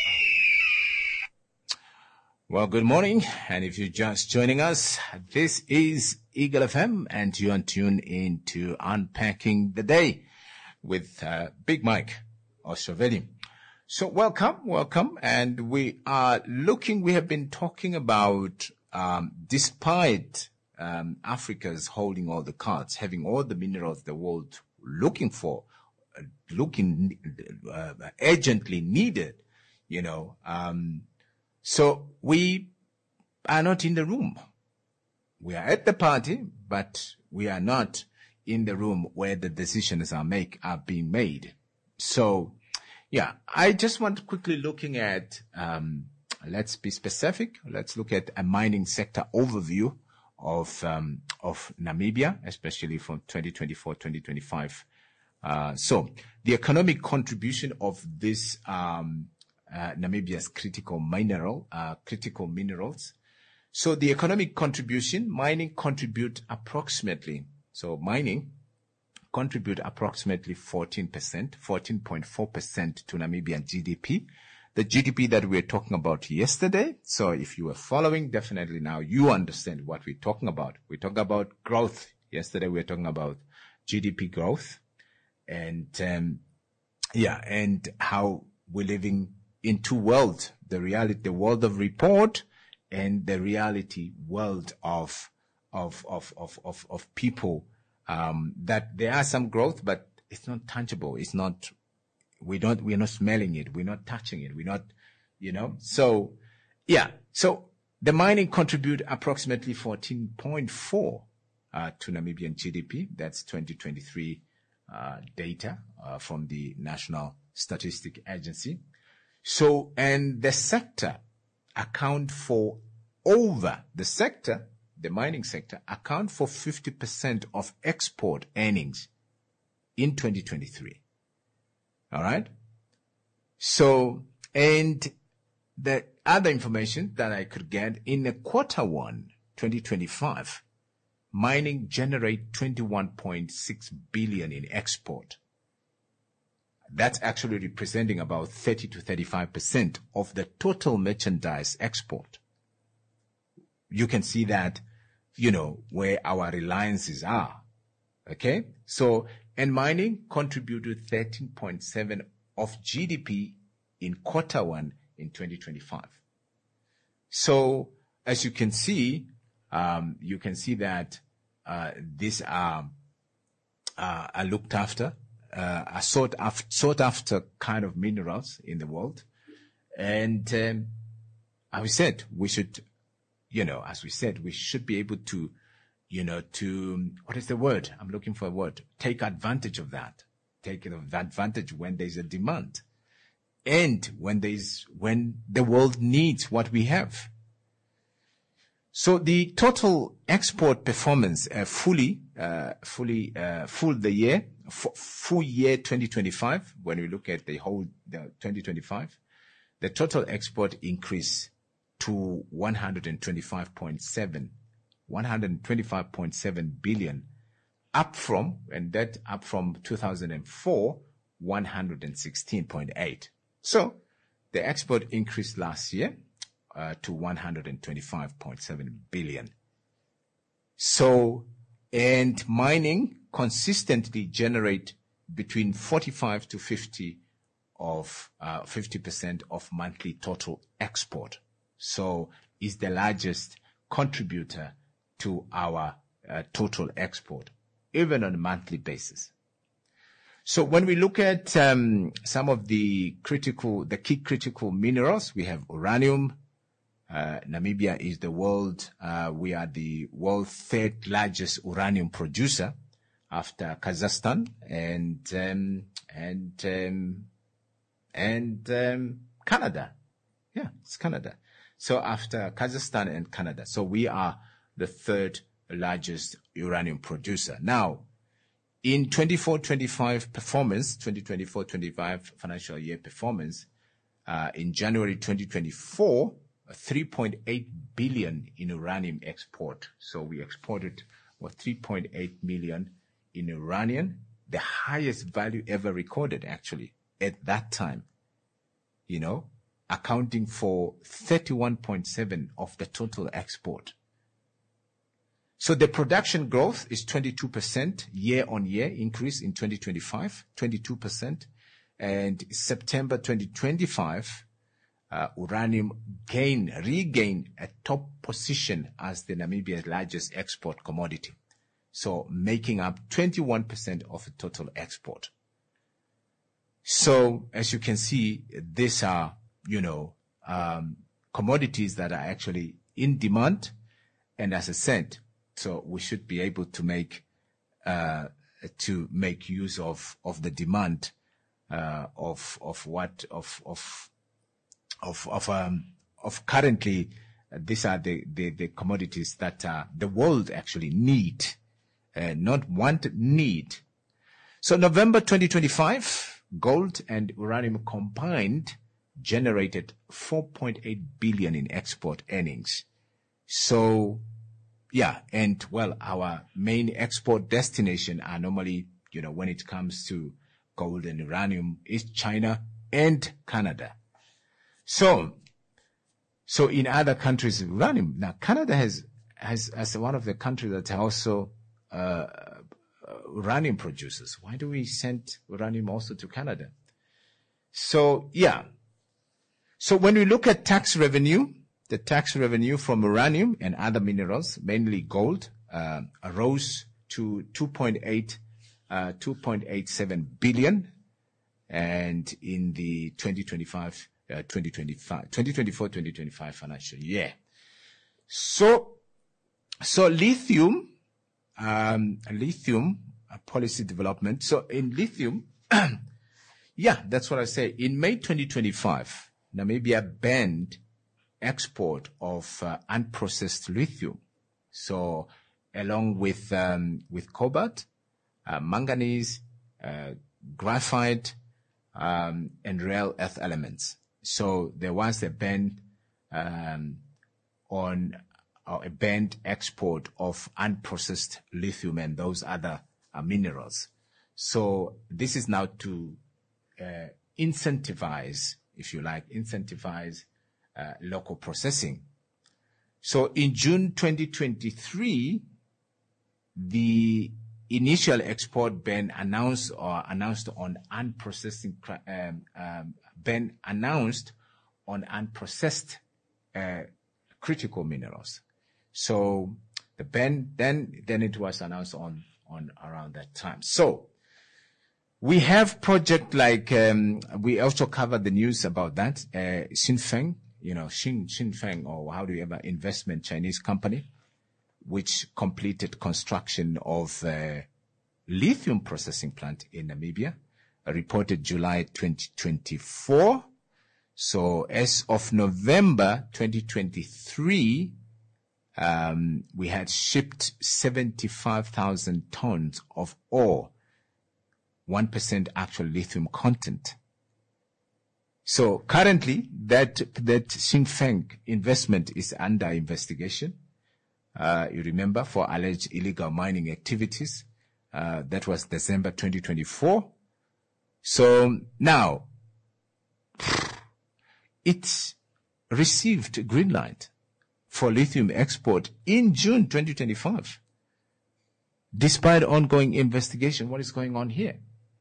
Speaker 1: Well, good morning. And if you're just joining us, this is Eagle FM, and you're tuned in to Unpacking the Day with Big Mike Oshovedi. So welcome. And we have been talking about, despite Africa's holding all the cards, having all the minerals the world urgently needed, so we are not in the room. We are at the party, but we are not in the room where the decisions are being made. So, yeah, I just want to quickly looking at, let's be specific. Let's look at a mining sector overview of Namibia, especially from 2024, 2025. So the economic contribution of this, Namibia's critical minerals. So the economic contribution, mining contribute approximately 14.4% to Namibian GDP. The GDP that we were talking about yesterday. So if you were following, definitely now you understand what we're talking about. We talked about growth. Yesterday we were talking about GDP growth and how we're living in two worlds, the world of report and the reality world of people, that there are some growth, but it's not tangible. It's not, we're not smelling it. We're not touching it. We're not, so the mining contribute approximately 14.4, to Namibian GDP. That's 2023, data, from the National Statistic Agency. So, and the sector the mining sector account for 50% of export earnings in 2023. All right. So, and the other information that I could get in the Q1 2025, mining generate 21.6 billion in export. That's actually representing about 30 to 35% of the total merchandise export. You can see that, where our reliances are. Okay. So, and mining contributed 13.7 of GDP in Q1 in 2025. So, as you can see that, these are looked after, are sought after kind of minerals in the world. And, as we said, we should be able to, what is the word? I'm looking for a word. Take advantage of that. Take advantage when there's a demand. and when the world needs what we have. So the total export performance, full year 2025, when we look at the 2025, the total export increased to 125.7 billion, up from 2004, 116.8. So the export increased last year to 125.7 billion. So, and mining consistently generate between 45 to 50% of monthly total export. So is the largest contributor to our total export, even on a monthly basis. So when we look at some of the key critical minerals, we have uranium. Namibia is we are the world's third largest uranium producer after Kazakhstan and Canada. Yeah, it's Canada. So after Kazakhstan and Canada. So we are the third largest uranium producer. Now, in 2024-25 financial year performance, in January 2024, 3.8 billion in uranium export. So we exported 3.8 million in uranium, the highest value ever recorded actually at that time, accounting for 31.7 of the total export. So the production growth is 22% year-on-year increase in 2025, 22%. And September 2025, uranium regained a top position as the Namibia's largest export commodity. So making up 21% of the total export. So as you can see, these are, commodities that are actually in demand. And as I said, so we should be able to make use of the demand of currently. These are the commodities that the world actually need, not want, need. So November 2025, gold and uranium combined generated 4.8 billion in export earnings. So yeah, and our main export destination are normally, when it comes to gold and uranium, is China and Canada. So in other countries, uranium. Now, Canada has one of the countries that are also uranium producers. Why do we send uranium also to Canada? So yeah. So when we look at tax revenue, the tax revenue from uranium and other minerals, mainly gold, rose to 2.87 billion, and in the 2024-2025 financial year. So lithium policy development. So in lithium, yeah, that's what I say. In May 2025, Namibia banned export of unprocessed lithium. So along with cobalt, manganese, graphite, and rare earth elements. So there was a ban on a banned export of unprocessed lithium and those other minerals. So this is now to incentivize, if you like, local processing. So in June 2023, the initial export ban announced on unprocessed critical minerals. So the ban then it was announced on around that time. So we have project like we also covered the news about that Xinfeng, Xinfeng, or how do you ever investment Chinese company, which completed construction of a lithium processing plant in Namibia, reported July 2024, So as of November 2023, we had shipped 75,000 tons of ore, 1% actual lithium content. So currently, that Xinfeng investment is under investigation. You remember, for alleged illegal mining activities. That was December 2024. So now, it received green light for lithium export in June 2025. Despite ongoing investigation, what is going on here?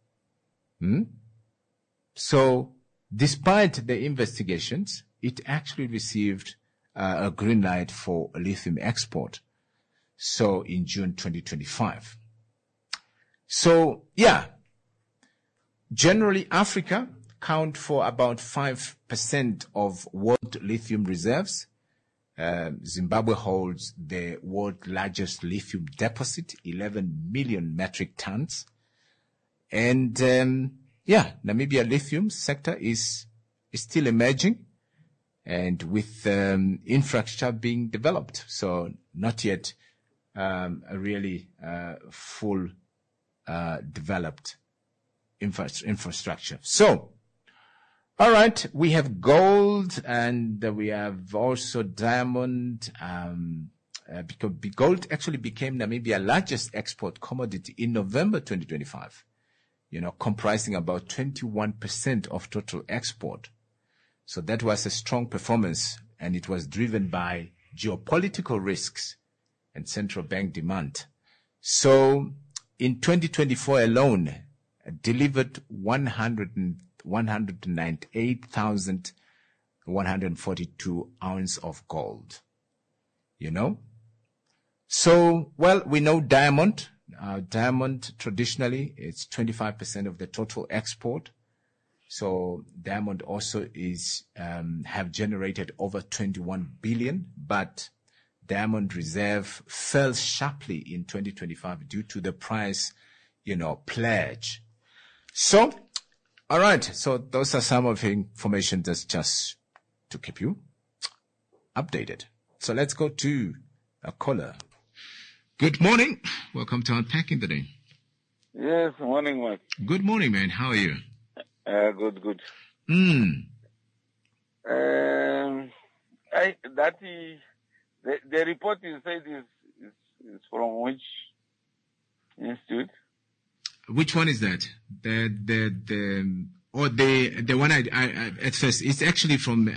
Speaker 1: So, despite the investigations, it actually received a green light for lithium export. So, in June 2025. So, yeah, generally Africa count for about 5% of world lithium reserves. Zimbabwe holds the world's largest lithium deposit, 11 million metric tons. And, Namibia lithium sector is still emerging and with infrastructure being developed. So not yet a really full developed infrastructure. So, all right, we have gold and we have also diamond. Because gold actually became Namibia's largest export commodity in November 2025, comprising about 21% of total export. So that was a strong performance, and it was driven by geopolitical risks and central bank demand. So in 2024 alone, delivered 198,142 ounces of gold. So, well, we know diamond. Diamond traditionally it's 25% of the total export. So diamond also is have generated over 21 billion, but diamond reserve fell sharply in 2025 due to the price, pledge. So, all right. So those are some of the information that's just to keep you updated. So let's go to a caller. Good morning. Welcome to Unpacking the Day.
Speaker 14: Yes, morning, Mike.
Speaker 1: Good morning, man. How are you?
Speaker 14: Good. The report you said is from which institute?
Speaker 1: Which one is that? The one I at first, it's actually from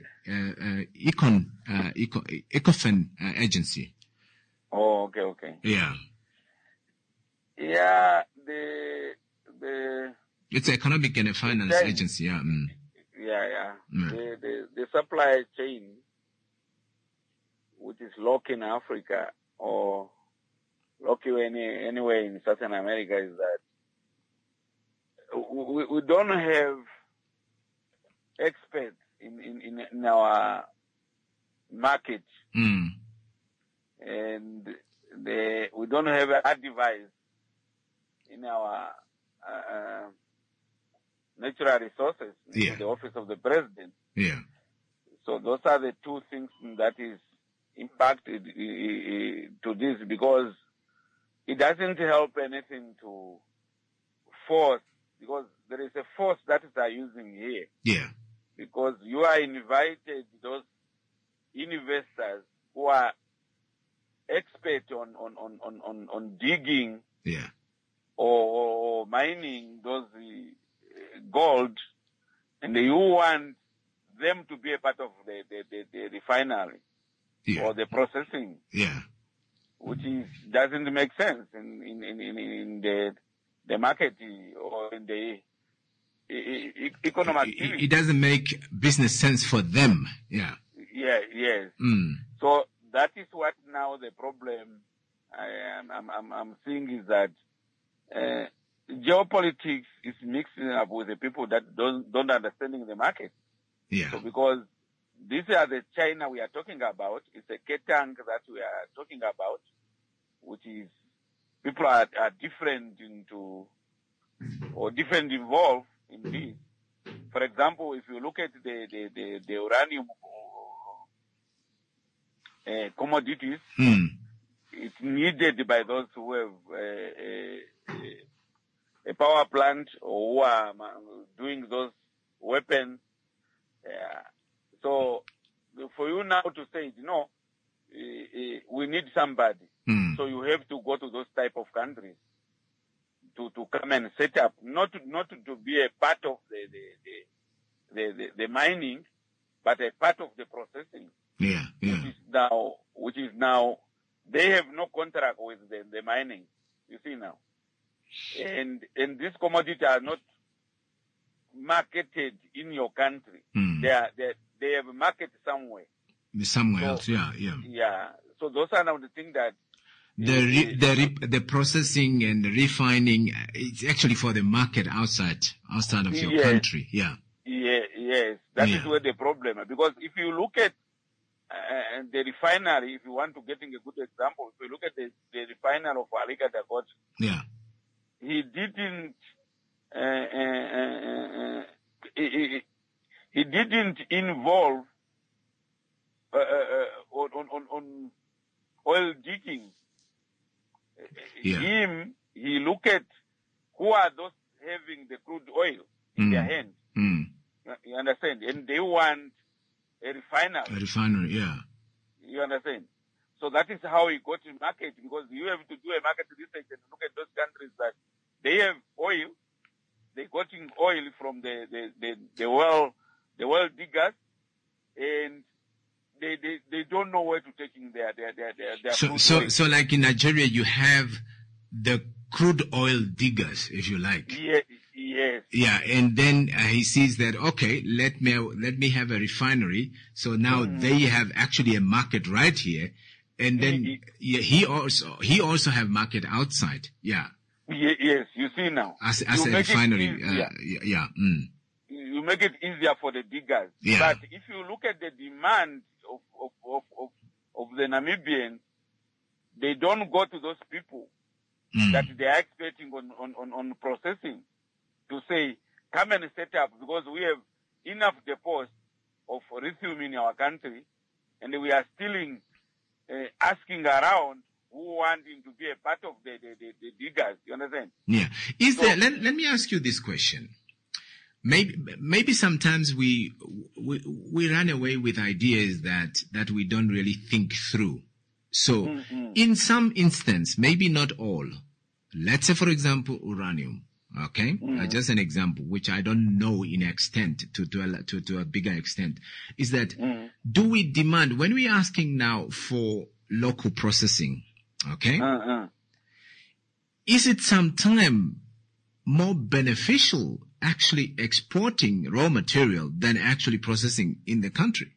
Speaker 1: Ecofin agency.
Speaker 14: Oh, okay.
Speaker 1: Yeah.
Speaker 14: Yeah,
Speaker 1: it's Economic and Finance Agency, yeah.
Speaker 14: Yeah. The supply chain, which is local in Africa or local anywhere in Southern America, is that we don't have experts in our market. And we don't have advice in our natural resources, in the office of the president.
Speaker 1: Yeah.
Speaker 14: So those are the two things that is impacted to this, because it doesn't help anything to force, because there is a force that they are using here.
Speaker 1: Yeah.
Speaker 14: Because you are invited those investors who are expert on digging, or mining those gold, and you want them to be a part of the refinery or the processing, which doesn't make sense in the market or in the economic activity.
Speaker 1: It doesn't make business sense for them. Yeah.
Speaker 14: Yes. So that is what now the problem I'm seeing is that geopolitics is mixing up with the people that don't understanding the market.
Speaker 1: Yeah.
Speaker 14: So because these are the China we are talking about, it's a Ketang that we are talking about, which is people are different involved in this. For example, if you look at the uranium commodities, it's needed by those who have a power plant or who are doing those weapons. So for you now to say, we need somebody. So you have to go to those type of countries to come and set up, not to be a part of the mining, but a part of the processing.
Speaker 1: Yeah.
Speaker 14: Which is now they have no contract with the mining. You see now, and these commodities are not marketed in your country. They have a market somewhere.
Speaker 1: Somewhere else, yeah.
Speaker 14: Yeah. So those are now the things that
Speaker 1: the processing and the refining, it's actually for the market outside of your country. Yeah.
Speaker 14: Yes. That is where the problem is. Because if you look at the refinery, if you want to get a good example, if you look at the refinery of Alika Dakota,
Speaker 1: yeah,
Speaker 14: he didn't he didn't involve on oil digging.
Speaker 1: Yeah.
Speaker 14: He look at who are those having the crude oil in their hand. You understand? And they want a refinery.
Speaker 1: A refinery, yeah.
Speaker 14: You understand? So that is how he got to market, because you have to do a market research and look at those countries that they have oil. They got oil from the well diggers, and they don't know where to take in their crude oil.
Speaker 1: So like in Nigeria, you have the crude oil diggers, if you like.
Speaker 14: Yes.
Speaker 1: Yeah, and then he sees that, okay, let me have a refinery. So now they have actually a market right here, and then he also have market outside. Yeah.
Speaker 14: Yes, you see now.
Speaker 1: As a refinery,
Speaker 14: you make it easier for the diggers.
Speaker 1: Yeah.
Speaker 14: But if you look at the demand of the Namibians, they don't go to those people that they are expecting on processing to say, come and set up, because we have enough deposits of lithium in our country, and we are still asking around who wanting to be a part of the diggers. You understand?
Speaker 1: Yeah. Let me ask you this question. Maybe sometimes we run away with ideas that we don't really think through. So in some instance, maybe not all, let's say, for example, uranium. Okay. Just an example, which I don't know in extent to a bigger extent, is that do we demand, when we're asking now for local processing, okay, is it sometime more beneficial actually exporting raw material than actually processing in the country?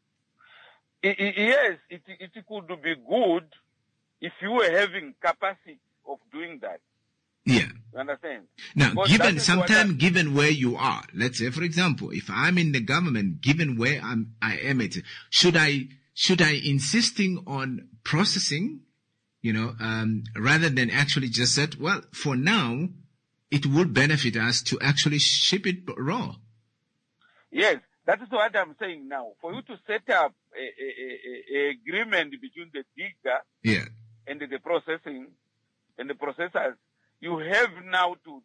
Speaker 14: Yes, it could be good if you were having capacity of doing that.
Speaker 1: Yeah.
Speaker 14: You understand?
Speaker 1: Now, given where you are, let's say, for example, if I'm in the government, given where I am at, should I insisting on processing, rather than actually just said, well, for now, it would benefit us to actually ship it raw?
Speaker 14: Yes, that is what I'm saying now. For you to set up a agreement between the digger and the processing and the processors, you have now to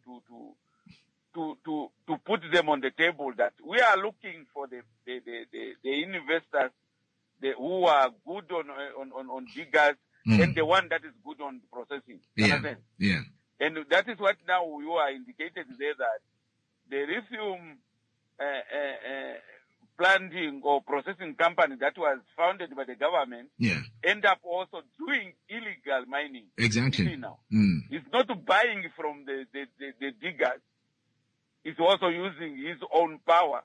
Speaker 14: put them on the table that we are looking for the investors who are good on diggers and the one that is good on processing.
Speaker 1: Yeah.
Speaker 14: And that is what now you are indicated there, that the lithium planting or processing company that was founded by the government end up also doing illegal mining.
Speaker 1: Exactly.
Speaker 14: You see now. It's not buying from the diggers. It's also using his own power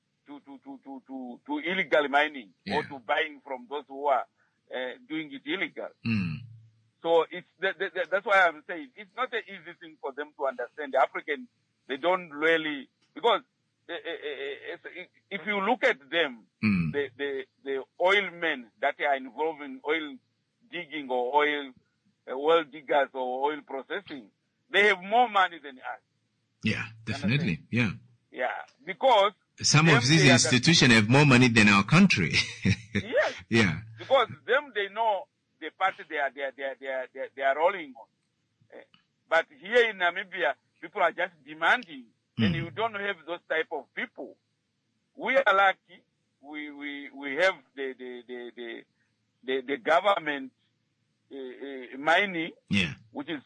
Speaker 14: to illegal mining or to buying from those who are doing it illegal. So it's that's why I'm saying it's not an easy thing for them to understand. The Africans, they don't really, because if you look at them, the oil men that are involved in oil digging or oil diggers or oil processing, they have more money than us.
Speaker 1: Yeah, definitely. Yeah.
Speaker 14: Yeah, because
Speaker 1: some of these institutions have more money than our country.
Speaker 14: Yes.
Speaker 1: Yeah.
Speaker 14: Because they know the party they are rolling on. But here in Namibia, people are just demanding, and you don't have those type of people. We are lucky. We have the government mining, which is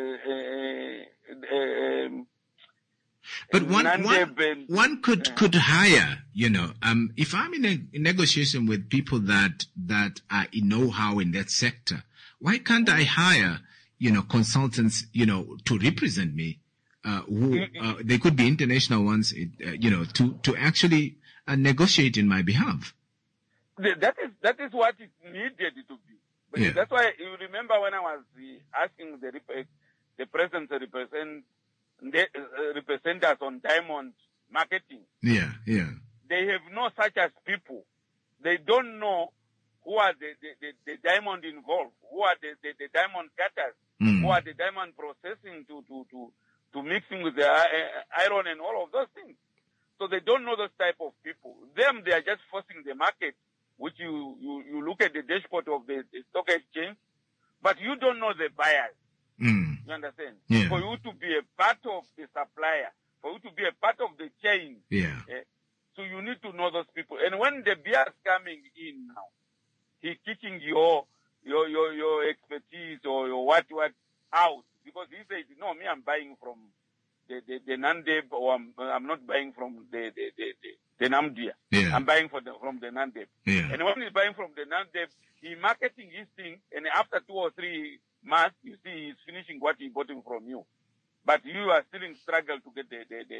Speaker 1: but one could hire, if I'm in a negotiation with people that are in know-how in that sector, why can't I hire, consultants, to represent me, who, they could be international ones, to actually negotiate in my behalf?
Speaker 14: That is what it needed to be. But that's why you remember when I was asking the president to represent us on diamond marketing.
Speaker 1: Yeah.
Speaker 14: They have no such as people. They don't know who are the diamond involved, who are the diamond cutters, who are the diamond processing to mixing with the iron and all of those things. So they don't know those type of people. They are just forcing the market, which you look at the dashboard of the stock exchange, but you don't know the buyers. You understand?
Speaker 1: Yeah.
Speaker 14: For you to be a part of the supplier, for you to be a part of the chain. So you need to know those people. And when the beer is coming in now, he's kicking your expertise or your what out, because he says, no, me, I'm buying from the NANDEB, or I'm not buying from the NAMDIA. I'm buying from the NANDEB. And when he's buying from the NANDEB, he's marketing his thing, and after 2 or 3 months, you see he's finishing what he bought from you. But you are still in struggle to get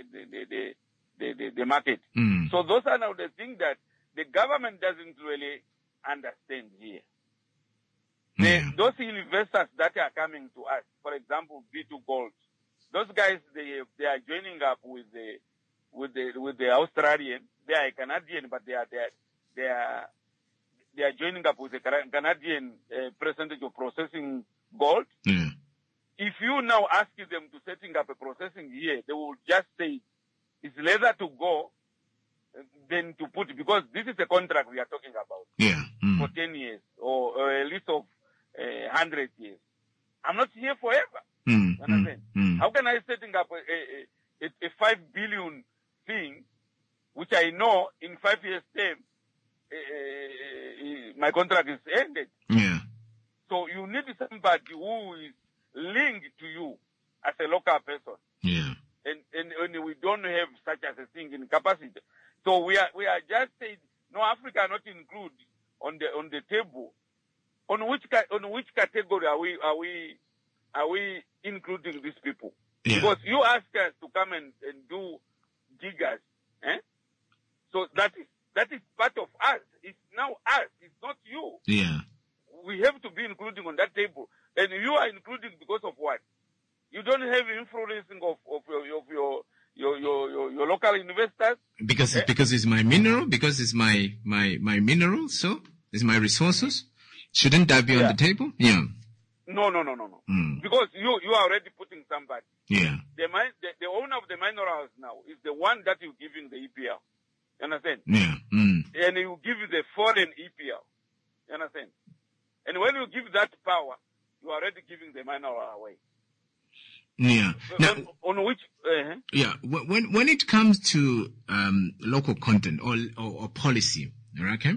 Speaker 14: the market. So those are now the things that the government doesn't really understand here. Those investors that are coming to us, for example, B2 Gold, those guys, they are joining up with the Australian. They are Canadian, but they are joining up with the Canadian percentage of processing gold. If you now ask them to setting up a processing here, they will just say it's later to go than to put, because this is a contract we are talking about for 10 years or a list of 100 years. I'm not here forever. Understand? How can I setting up a 5 billion thing, which I know in 5 years' time my contract is ended? So you need somebody who is linked to you as a local person. And we don't have such as a thing in capacity. So we are just saying, no, Africa not included on the table. On which category are we including these people? Because you ask us to come and do gigas, so that is part of us. It's now us. It's not you. We have to be including on that table, and you are including because of what? You don't have influencing of your local investors.
Speaker 1: Because it's my mineral. Because it's my mineral. So it's my resources. Shouldn't that be on the table?
Speaker 14: No. Because you are already putting somebody. The owner of the minerals now is the one that you're giving the EPL. You understand? And you give the foreign EPL. You understand? And when you give that power, you are already giving the mineral away.
Speaker 1: Now,
Speaker 14: on which?
Speaker 1: When it comes to local content or policy, okay?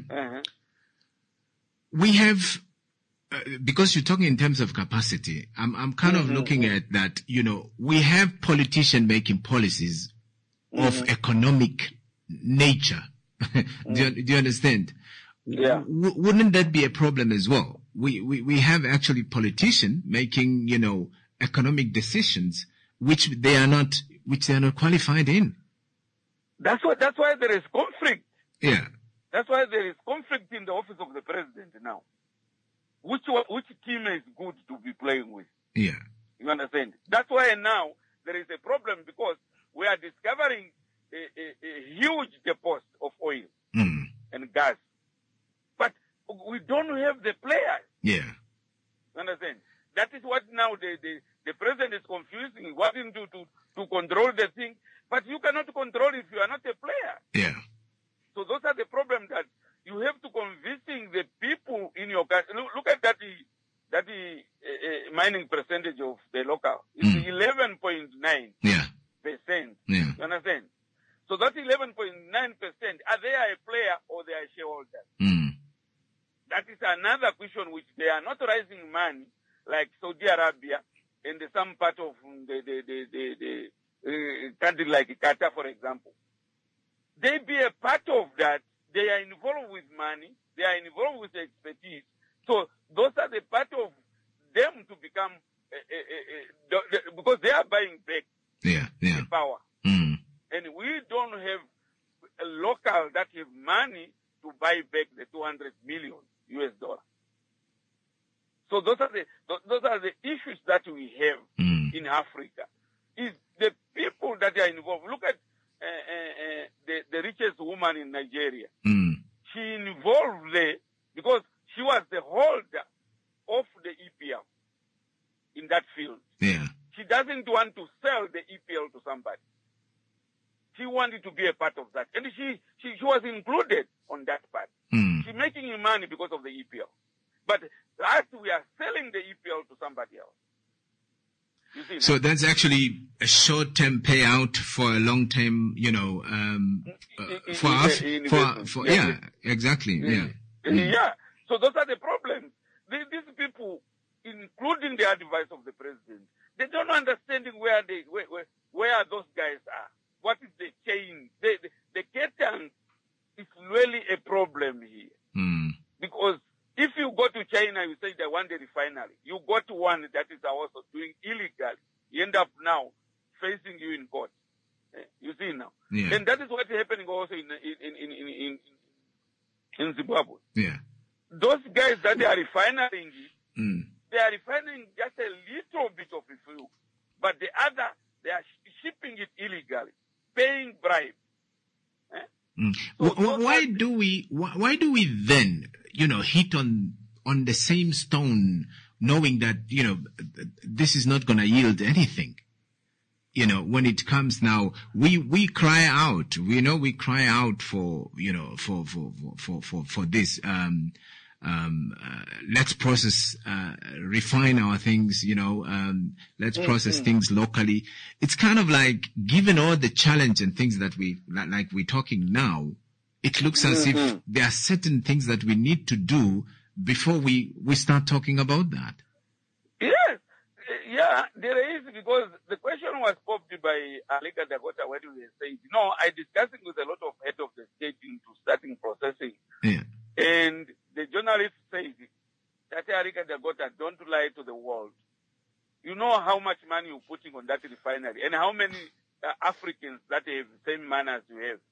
Speaker 1: We have, because you're talking in terms of capacity, I'm kind of looking at that, we have politicians making policies of economic nature. Do you understand? Wouldn't that be a problem as well? We have actually politicians making, economic decisions which they are not qualified in.
Speaker 14: That's why there is conflict.
Speaker 1: That's
Speaker 14: why there is conflict in the office of the president now. Which team is good to be playing with? You understand? That's why now there is a problem, because we are discovering a huge deposit of oil and gas, but we don't have the players. You understand? That is what now the president is confusing, wanting to control the thing, But you cannot control if you are not a player.
Speaker 1: Yeah.
Speaker 14: So those are the problems that you have to convincing the people in your country. Look at that mining percentage of the local. It's 11.9%.
Speaker 1: Yeah.
Speaker 14: You understand? So that 11.9%, are they a player or they are shareholders? That is another question which they are not raising money like Saudi Arabia and some part of the country like Qatar, for example. They be a part of that. They are involved with money. They are involved with expertise. So those are the part of them to become, because they are buying back the power. And we don't have a local that have money to buy back the $200 million. So those are the issues that we have in Africa. Is the people that are involved. Look at the richest woman in Nigeria. She involved there because she was the holder of the EPL in that field.
Speaker 1: Yeah.
Speaker 14: She doesn't want to sell the EPL to somebody. She wanted to be a part of that. And she was included on that part. She's making money because of the EPL. But as we are selling the EPL to somebody else. You see,
Speaker 1: so that's actually a short-term payout for a long-term, yeah, exactly. Yeah.
Speaker 14: Yeah. So those are the problems. These people, including the advice of the president, they don't understand where those guys are. What is the chain? The curtain is really a problem here. Because if you go to China, you say they want a refinery. You go to one that is also doing illegal. You end up now facing you in court. You see now.
Speaker 1: Yeah.
Speaker 14: And that is what's happening also in Zimbabwe.
Speaker 1: Yeah.
Speaker 14: Those guys that they are refining, they are refining just a little bit of fuel. But the other, they are shipping it illegally, paying bribes.
Speaker 1: Why do we then, hit on the same stone, knowing that, this is not going to yield anything? When it comes now, we cry out, we cry out for this, let's process, refine our things, let's process things locally. It's kind of like, given all the challenge and things that like we're talking now, it looks as if there are certain things that we need to do before we start talking about that.
Speaker 14: Yes. Yeah, there is, because the question was popped by Alika Dakota when we said, I discussing with a lot of head of the state into starting processing.
Speaker 1: Yeah.
Speaker 14: And the journalist said that Alika Dakota, don't lie to the world. You know how much money you're putting on that refinery and how many Africans that have the same money as you have.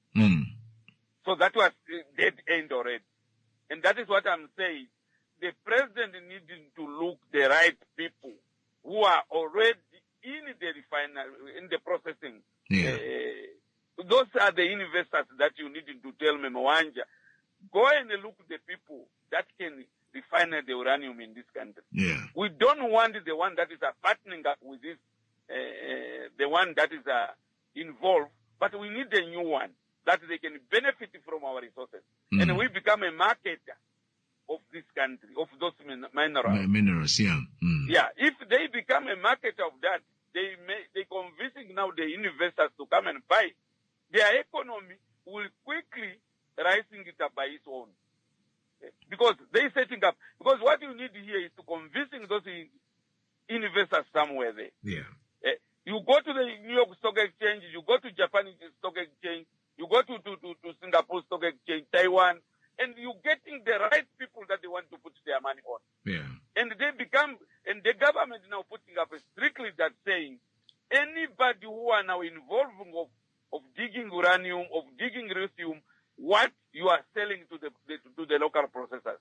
Speaker 14: So that was dead end already. And that is what I'm saying. The president needs to look the right people who are already in the refinery, in the processing.
Speaker 1: Yeah.
Speaker 14: Those are the investors that you need to tell me, Mwanja. Go and look at the people that can refine the uranium in this country.
Speaker 1: Yeah.
Speaker 14: We don't want the one that is partnering up with this, the one that is involved, but we need a new one that they can benefit from our resources. And we become a marketer of this country, of those minerals.
Speaker 1: Minerals, yeah.
Speaker 14: Yeah, if they become a marketer of that, they convincing now the investors to come and buy. Their economy will quickly rising it up by its own. Because they setting up, because what you need here is to convincing those investors somewhere there.
Speaker 1: Yeah.
Speaker 14: You go to the New York Stock Exchange, you go to Japanese Stock Exchange, you go to Singapore Stock Exchange, Taiwan, and you're getting the right people that they want to put their money on.
Speaker 1: Yeah.
Speaker 14: And and the government now putting up strictly that saying, anybody who are now involved of digging uranium, of digging lithium, what you are selling to the local processors.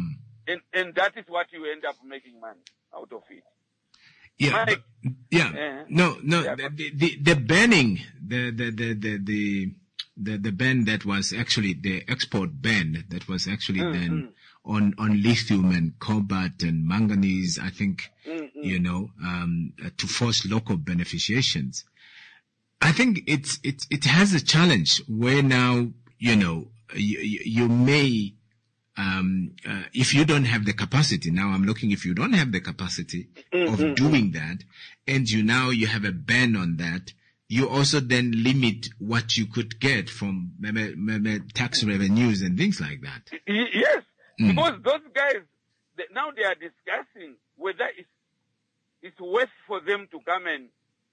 Speaker 14: And that is what you end up making money out of it.
Speaker 1: Yeah.
Speaker 14: Mike,
Speaker 1: The banning, the ban that was actually the export ban that was actually then on lithium and cobalt and manganese, I think, to force local beneficiations. I think it has a challenge where now, you may, if you don't have the capacity, now I'm looking, if you don't have the capacity of doing that, and you have a ban on that, you also then limit what you could get from tax revenues and things like that.
Speaker 14: Yes, because those guys, now they are discussing whether it's worth for them to come and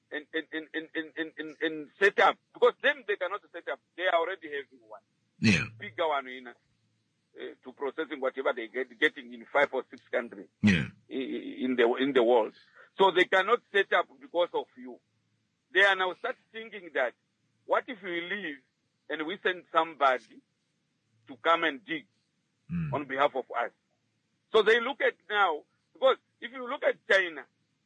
Speaker 14: set up, because them they cannot set up. They are already having one.
Speaker 1: Yeah.
Speaker 14: Bigger one to processing whatever they getting in 5 or 6 countries.
Speaker 1: Yeah.
Speaker 14: In the world. So they cannot set up because of you. They are now start thinking that what if we leave and we send somebody to come and dig on behalf of us? So they look at now, because if you look at China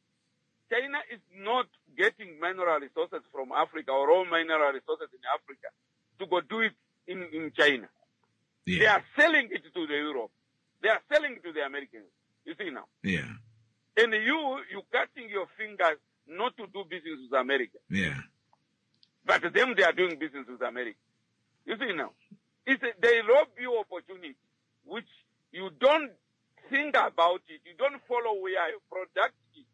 Speaker 14: is not getting mineral resources from Africa or all mineral resources in Africa to go do it in China.
Speaker 1: Yeah.
Speaker 14: They are selling it to the Europe. They are selling it to the Americans. You see now?
Speaker 1: Yeah.
Speaker 14: And you cutting your fingers not to do business with America.
Speaker 1: Yeah.
Speaker 14: But them, they are doing business with America. You see now? They rob you opportunity, which you don't think about it. You don't follow where your product is.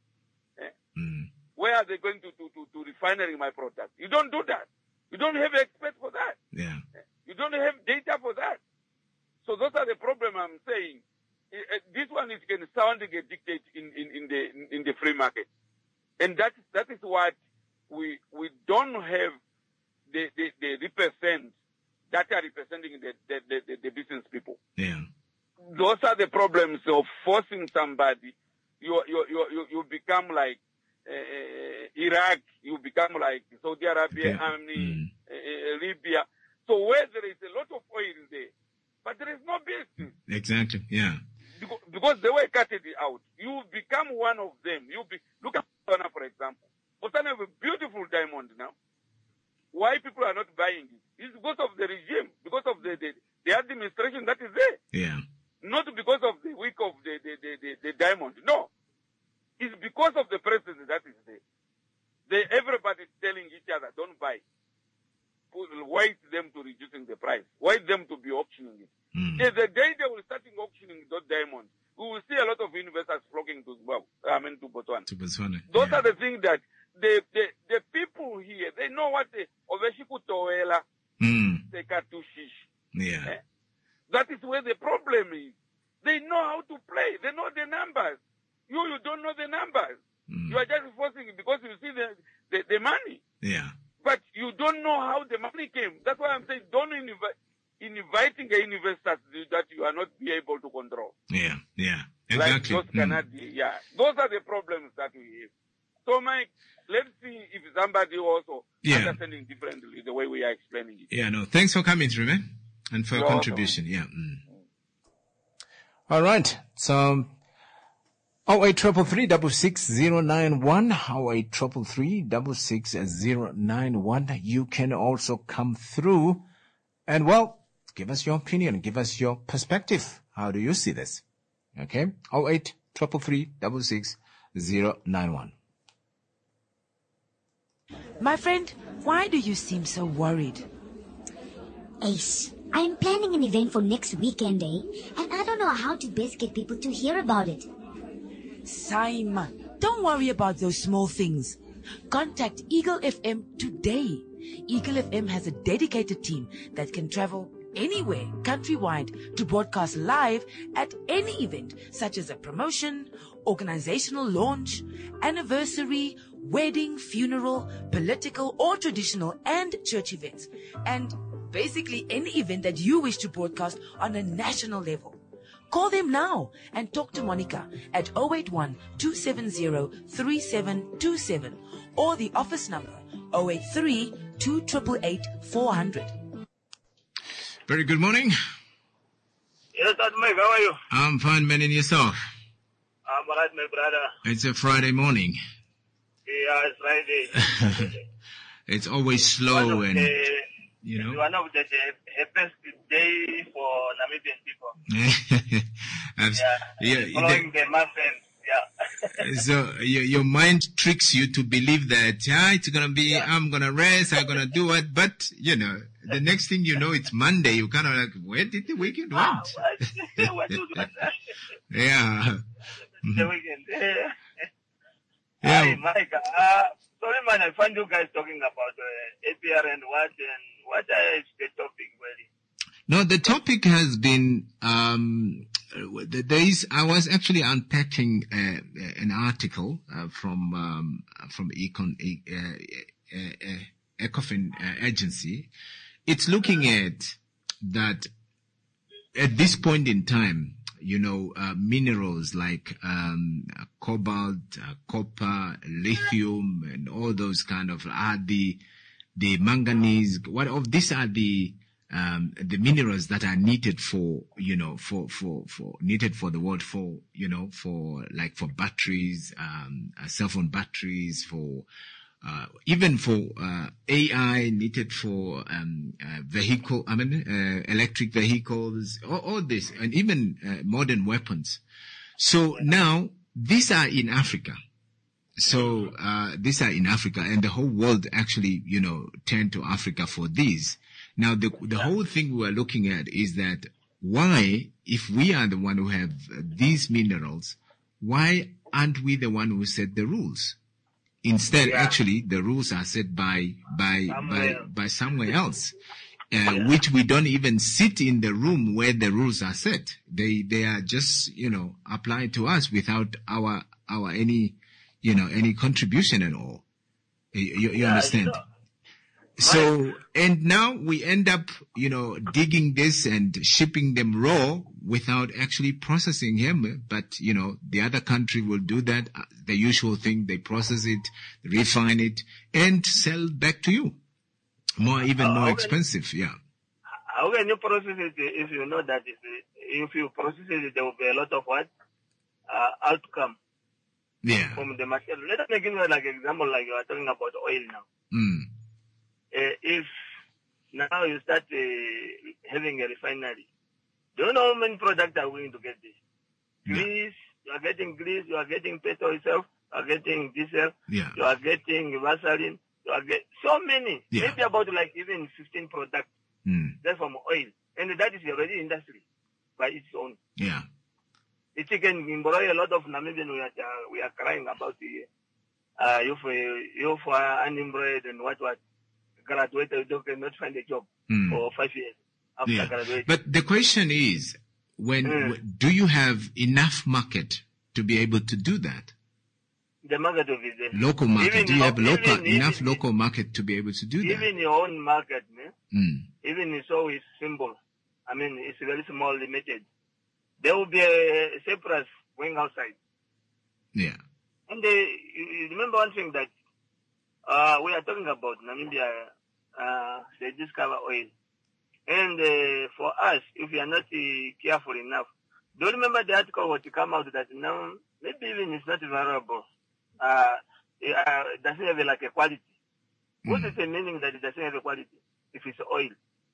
Speaker 14: Where are they going to refinery my product? You don't do that. You don't have experts for that.
Speaker 1: Yeah.
Speaker 14: You don't have data for that. So those are the problem I'm saying. This one is can sound like a dictate in the free market. And that is what we don't have the represent that are representing the business people.
Speaker 1: Yeah.
Speaker 14: Those are the problems of forcing somebody. You become like Iraq, you become like Saudi Arabia, Libya. So where there is a lot of oil there, but there is no business.
Speaker 1: Exactly, yeah.
Speaker 14: Because they were cutting it out. You become one of them. Look at Botswana, for example. Botswana have a beautiful diamond now. Why people are not buying it? It's because of the regime, because of the administration that is there.
Speaker 1: Yeah.
Speaker 14: Not because of the week of the diamond. No. It's because of the president that is there. Everybody is telling each other, don't buy. Wait them to reducing the price. Wait them to be auctioning it. The day they will start auctioning those diamonds, we will see a lot of investors flocking to Botswana.
Speaker 1: To Botswana.
Speaker 14: Those are the things that the people here, they know what the Oveshikutoela, the Katushish.
Speaker 1: Yeah.
Speaker 14: That is where the problem is. They know how to play. They know the numbers. You don't know the numbers. You are just forcing it because you see the money.
Speaker 1: Yeah.
Speaker 14: But you don't know how the money came. That's why I'm saying don't inviting investors that you are not be able to control.
Speaker 1: Yeah, yeah, exactly.
Speaker 14: Like those are the problems that we have. So, Mike, let's see if somebody also understanding differently the way we are explaining it.
Speaker 1: Yeah, no, thanks for coming through, man, and for your contribution.
Speaker 14: Welcome.
Speaker 1: Yeah. All right, so 0833-66091, 0833-66091. You can also come through and, well, give us your opinion, give us your perspective. How do you see this? Okay, 0833-66091.
Speaker 10: My friend, why do you seem so worried?
Speaker 11: Ace, I'm planning an event for next weekend, and I don't know how to best get people to hear about it.
Speaker 10: Simon, don't worry about those small things. Contact Eagle FM today. Eagle FM has a dedicated team that can travel anywhere countrywide to broadcast live at any event, such as a promotion, organizational launch, anniversary, wedding, funeral, political or traditional and church events, and basically any event that you wish to broadcast on a national level. Call them now and talk to Monica at 081-270-3727 or the office number 083-288-400.
Speaker 1: Very good morning.
Speaker 15: Yes, that's Mike. How are you?
Speaker 1: I'm fine, man, and yourself?
Speaker 15: I'm alright, my brother.
Speaker 1: It's a Friday morning.
Speaker 15: Yeah, it's Friday.
Speaker 1: It's always slow and, you know.
Speaker 15: One of the happiest day for Namibian people.
Speaker 1: Yeah,
Speaker 15: following the Muffin Yeah.
Speaker 1: So your mind tricks you to believe that, it's going to be, I'm going to rest, I'm going to do it. But, the next thing you know, it's Monday. You kind of like, where did the weekend went?
Speaker 15: What
Speaker 1: Yeah.
Speaker 15: The weekend.
Speaker 1: Yeah.
Speaker 15: Hi, Mike. Sorry, man, I find you guys talking about APR and what is the topic, really?
Speaker 1: No, the topic has been, I was actually unpacking an article from Ecofin agency. It's looking at that at this point in time, minerals like cobalt, copper, lithium, and all those kind of are the manganese. These are the minerals that are needed for needed for the world, for batteries, cell phone batteries, for even for AI, needed for electric vehicles, all this, and even modern weapons. So now these are in Africa. So these are in Africa, and the whole world actually, turned to Africa for these. Now the whole thing we are looking at is that why, if we are the one who have these minerals, why aren't we the one who set the rules? Instead, actually, the rules are set by somewhere else, which we don't even sit in the room where the rules are set. They are just, applied to us without our any contribution at all. You understand? So, and now we end up, digging this and shipping them raw without actually processing him. But, the other country will do that. The usual thing, they process it, refine it, and sell back to you. More expensive, yeah.
Speaker 15: How can you process it if you know that if you process it, there will be a lot of outcome from the material? Let me give you like example, like you are talking about oil now. If now you start having a refinery, do you know how many products are going to get this? Grease, you are getting grease, you are getting petrol itself, you are getting diesel, you are getting Vaseline, you are getting so many. Maybe about like even 15 products. That's from oil. And that is already industry by its own.
Speaker 1: Yeah.
Speaker 15: It can employ a lot of Namibian. We are crying about the youth unemployed and what. Graduated, they cannot find a job for 5 years after graduating.
Speaker 1: But the question is, do you have enough market to be able to do that?
Speaker 15: The market of it.
Speaker 1: Local market. Do you have enough local market to be able to do that?
Speaker 15: Even your own market, even so it's simple. I mean, it's very small, limited. There will be a surplus going outside.
Speaker 1: Yeah.
Speaker 15: And you remember one thing that we are talking about Namibia, they discover oil. And for us, if we are not careful enough, do you remember the article what come out that now maybe even it's not valuable? It doesn't have like a quality. What is the meaning that it doesn't have a quality if it's oil?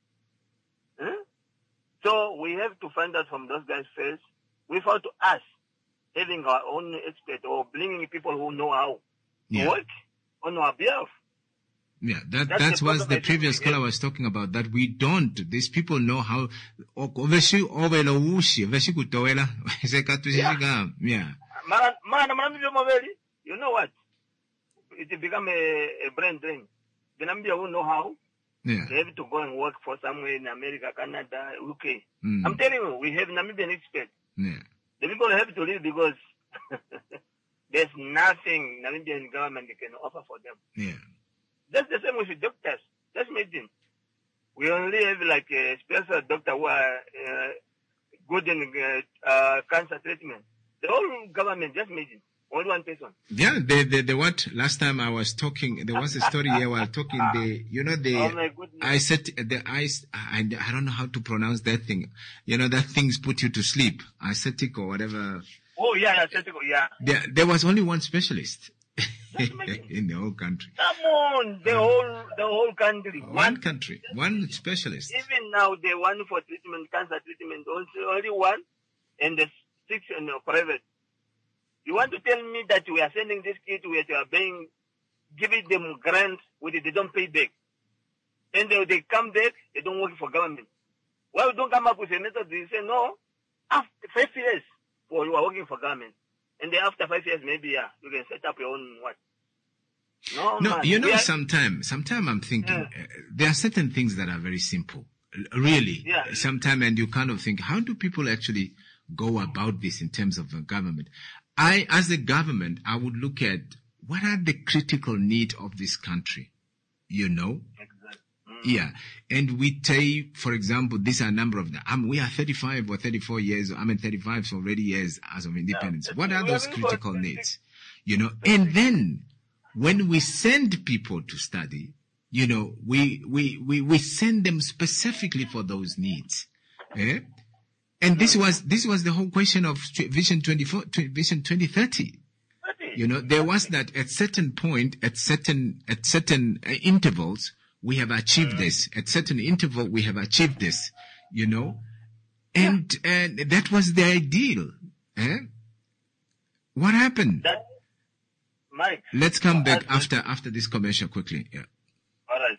Speaker 15: So we have to find out from those guys first, without us having our own expert or bringing people who know how to work on our behalf.
Speaker 1: Yeah, that's what the previous caller was talking about, that we don't. These people know how. Yeah.
Speaker 15: You know what? It become a brain drain. The Namibia who know how.
Speaker 1: Yeah.
Speaker 15: They have to go and work for somewhere in America, Canada, UK. I'm telling you, we have Namibian experts.
Speaker 1: Yeah.
Speaker 15: The people have to leave because there's nothing Namibian government can offer for them.
Speaker 1: Yeah.
Speaker 15: That's the same with the doctors. Just imagine. We only have like a special doctor who are good in cancer treatment. The whole government, just imagine. Only one person.
Speaker 1: Yeah, the what? Last time I was talking, there was a story here while talking,
Speaker 15: oh my goodness.
Speaker 1: I said, I don't know how to pronounce that thing. That things put you to sleep. Aesthetic or whatever.
Speaker 15: Oh, yeah, aesthetic, yeah.
Speaker 1: There was only one specialist in the whole country.
Speaker 15: Come on, the whole country.
Speaker 1: One country, one specialist.
Speaker 15: Even now, the one for treatment, cancer treatment, also only one, and the 6 in private. You want to tell me that we are sending this kid, we are giving them grants, they don't pay back. And they come back, they don't work for government. Why we don't come up with a method? They say, no, after 5 years, you are working for government. And then after 5 years, maybe, you can set up your own what? No, man.
Speaker 1: Sometimes I'm thinking, there are certain things that are very simple. Really. Yeah. Sometimes, and you kind of think, how do people actually go about this in terms of the government? As a government, I would look at what are the critical needs of this country, Exactly. Yeah. And we take, for example, these are a number of them. We are 35 or 34 years, 35 already years as of independence. What are those critical needs? And then when we send people to study, we send them specifically for those needs. Eh? And this was the whole question of Vision 2030. There was that at certain point, at certain intervals, we have achieved this. At certain interval, we have achieved this. And that was the ideal. Eh? What happened?
Speaker 15: Mike.
Speaker 1: Let's come back after this commercial quickly. Yeah.
Speaker 15: All right.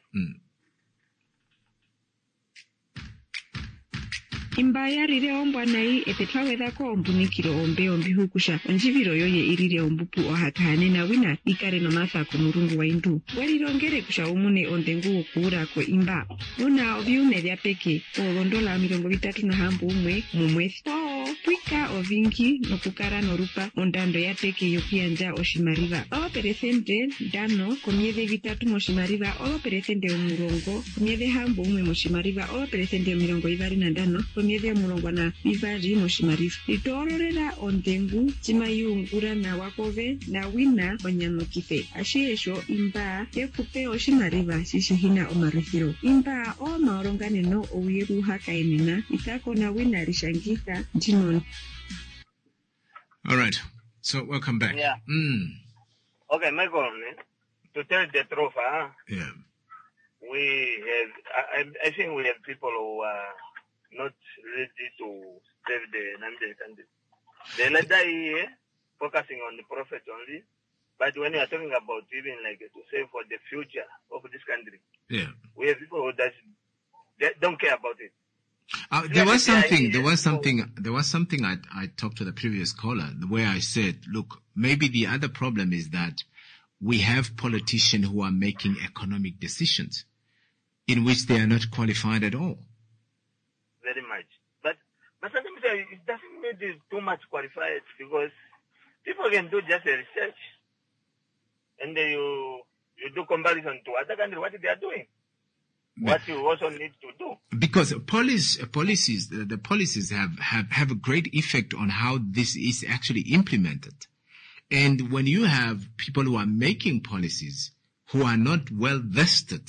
Speaker 16: Imbaya rire ombwa nai etethawetha ko ombunikiro ombi hukusha onjiviro yoye irire ombupu ohakane na wina ikare no matha ko murungu wa indu walirongere kusha umune ondengu okura ko imba una obiune vya peke $30 umwe mumwezi pwika ovingi nokukara norupa ondando ya peke yokianja oshimariva peresente dano komieze vitatu moshimariva peresente umurongo komieze hambu umwe moshimariva peresente mirongo ivari na dano komieze umurongo na ivari moshimariva litororera ondengu chimayungura na wakove na wina onyanukife ashiesho imba yekupe oshimariva shishihina omarithiro imba maoronganeno owiru hakaenena itako na wina rishangika jinon.
Speaker 1: All right. So welcome back.
Speaker 15: Yeah. Okay, Michael, to tell the truth,
Speaker 1: yeah.
Speaker 15: We have, I think we have people who are not ready to save the Namibia country. They let die focusing on the profit only. But when you are talking about even like to save for the future of this country,
Speaker 1: yeah,
Speaker 15: we have people who they don't care about it.
Speaker 1: There was something I talked to the previous caller where I said, look, maybe the other problem is that we have politicians who are making economic decisions in which they are not qualified at all.
Speaker 15: Very much. But sometimes it doesn't mean it's too much qualified because people can do just a research and then you do comparison to other countries, what they are doing. What you also need to do.
Speaker 1: Because the policies have a great effect on how this is actually implemented. And when you have people who are making policies who are not well vested,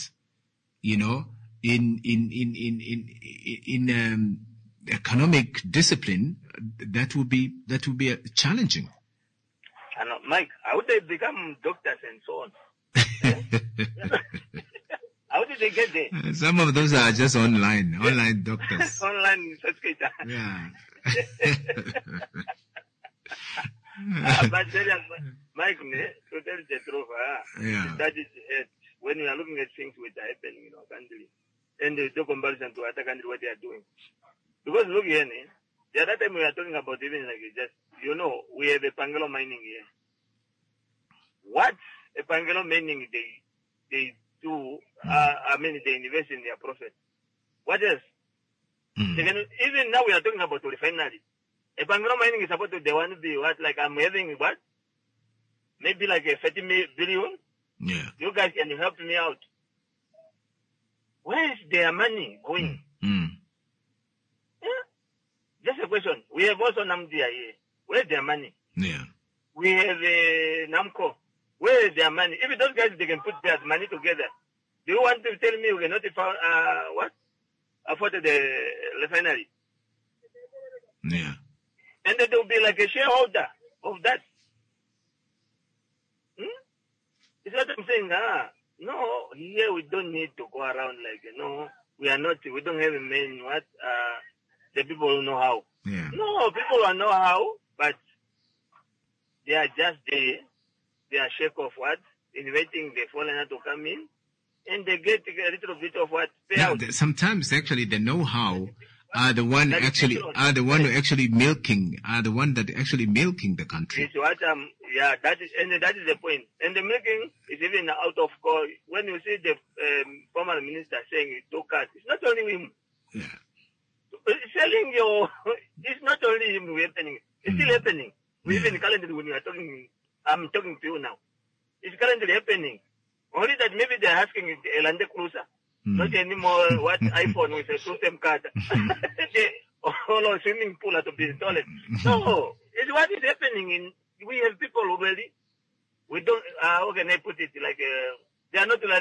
Speaker 1: in economic discipline, that would be challenging.
Speaker 15: And Mike, how would they become doctors and so on? How did they get there?
Speaker 1: Some of those are just online doctors.
Speaker 15: Online certificate.
Speaker 1: Yeah.
Speaker 15: But Mike, to tell the truth, that is it. When you are looking at things which are happening in our country, and they do comparison to other countries, what they are doing. Because look here, the other time we are talking about even like we have a Pangelo mining here. What a Pangelo mining they do, they invest in their profit. What else? Even now we are talking about refinery. A Pangelo mining is supposed to, they want to be what, like I'm having what? Maybe like a 30 billion?
Speaker 1: Yeah.
Speaker 15: You guys can help me out. Where is their money going? Yeah? Just a question. We have also Namdia here. Where is their money?
Speaker 1: Yeah.
Speaker 15: We have Namco. Where is their money? If those guys, they can put their money together. Do you want to tell me we cannot afford the refinery?
Speaker 1: Yeah.
Speaker 15: And then they will be like a shareholder of that. It's what I'm saying. No, here we don't need to go around like, we don't have a man, the people who know how.
Speaker 1: Yeah.
Speaker 15: No, people who know how, but they are just there. They are shake of what? Inviting the foreigner to come in. And they get a little bit of what?
Speaker 1: Sometimes actually the know-how are the one that actually milking the country.
Speaker 15: It's what that is the point. And the milking is even out of call. When you see the former minister saying it took us, it's not only him.
Speaker 1: Yeah.
Speaker 15: Selling it's not only him happening. It's still happening. Even currently when you are talking, I'm talking to you now. It's currently happening. Only that maybe they're asking a Land Cruiser, not anymore what iPhone with a SIM card, or a swimming pool to be installed. No, it's what is happening. We have people already. We don't. How can I put it? Like they are not like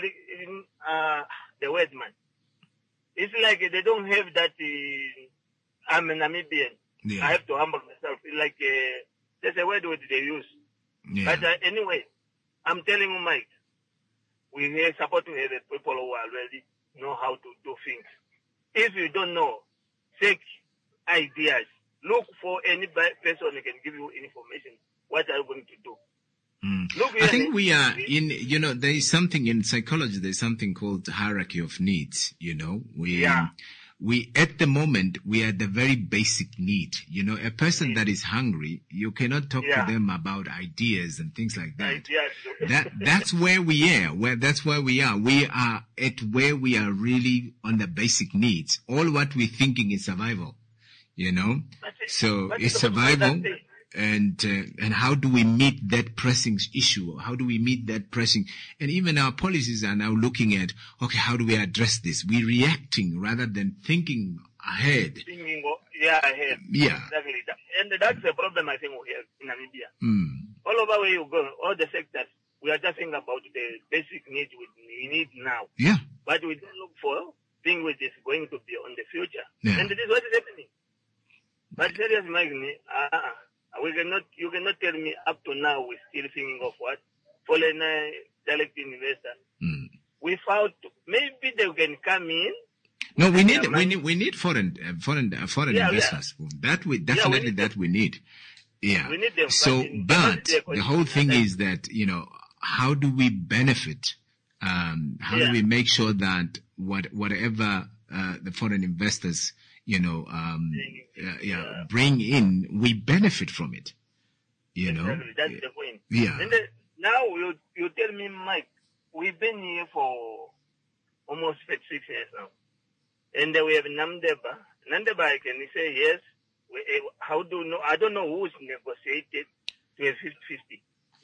Speaker 15: the word man. It's like they don't have that. I'm a Namibian.
Speaker 1: Yeah.
Speaker 15: I have to humble myself. Like there's a word they use.
Speaker 1: Yeah.
Speaker 15: But anyway, I'm telling you, Mike. We are supposed to have people who already know how to do things. If you don't know, take ideas. Look for any person who can give you information. What are you going to do?
Speaker 1: I think we are in, there is something in psychology, there's something called hierarchy of needs, We, at the moment, we are the very basic need. A person that is hungry, you cannot talk to them about ideas and things like that. That's where we are. That's where we are. We are at where we are really on the basic needs. All what we're thinking is survival, So it's survival. And how do we meet that pressing issue? How do we meet that pressing? And even our policies are now looking at, okay, how do we address this? We're reacting rather than thinking ahead.
Speaker 15: Ahead.
Speaker 1: Yeah.
Speaker 15: Exactly. And that's the problem I think we have in Namibia. All over where you go, all the sectors, we are just thinking about the basic needs we need now.
Speaker 1: Yeah.
Speaker 15: But we don't look for things which is going to be on the future.
Speaker 1: Yeah.
Speaker 15: And this is what is happening. But seriously, Mike, you cannot tell me up to now we're still thinking of what? Foreign direct investors. We found maybe they can come in.
Speaker 1: No, we need foreign investors. That we definitely we need. Yeah.
Speaker 15: We need them.
Speaker 1: So, but the whole thing is that, how do we benefit? How do we make sure that whatever the foreign investors bring in, we benefit from it.
Speaker 15: Exactly, that's the point.
Speaker 1: Yeah.
Speaker 15: And now you tell me, Mike, we've been here for almost 6 years now, and we have Namdeba. Namdeba, can you say yes? How do you know? I don't know who's negotiated to a 50-50.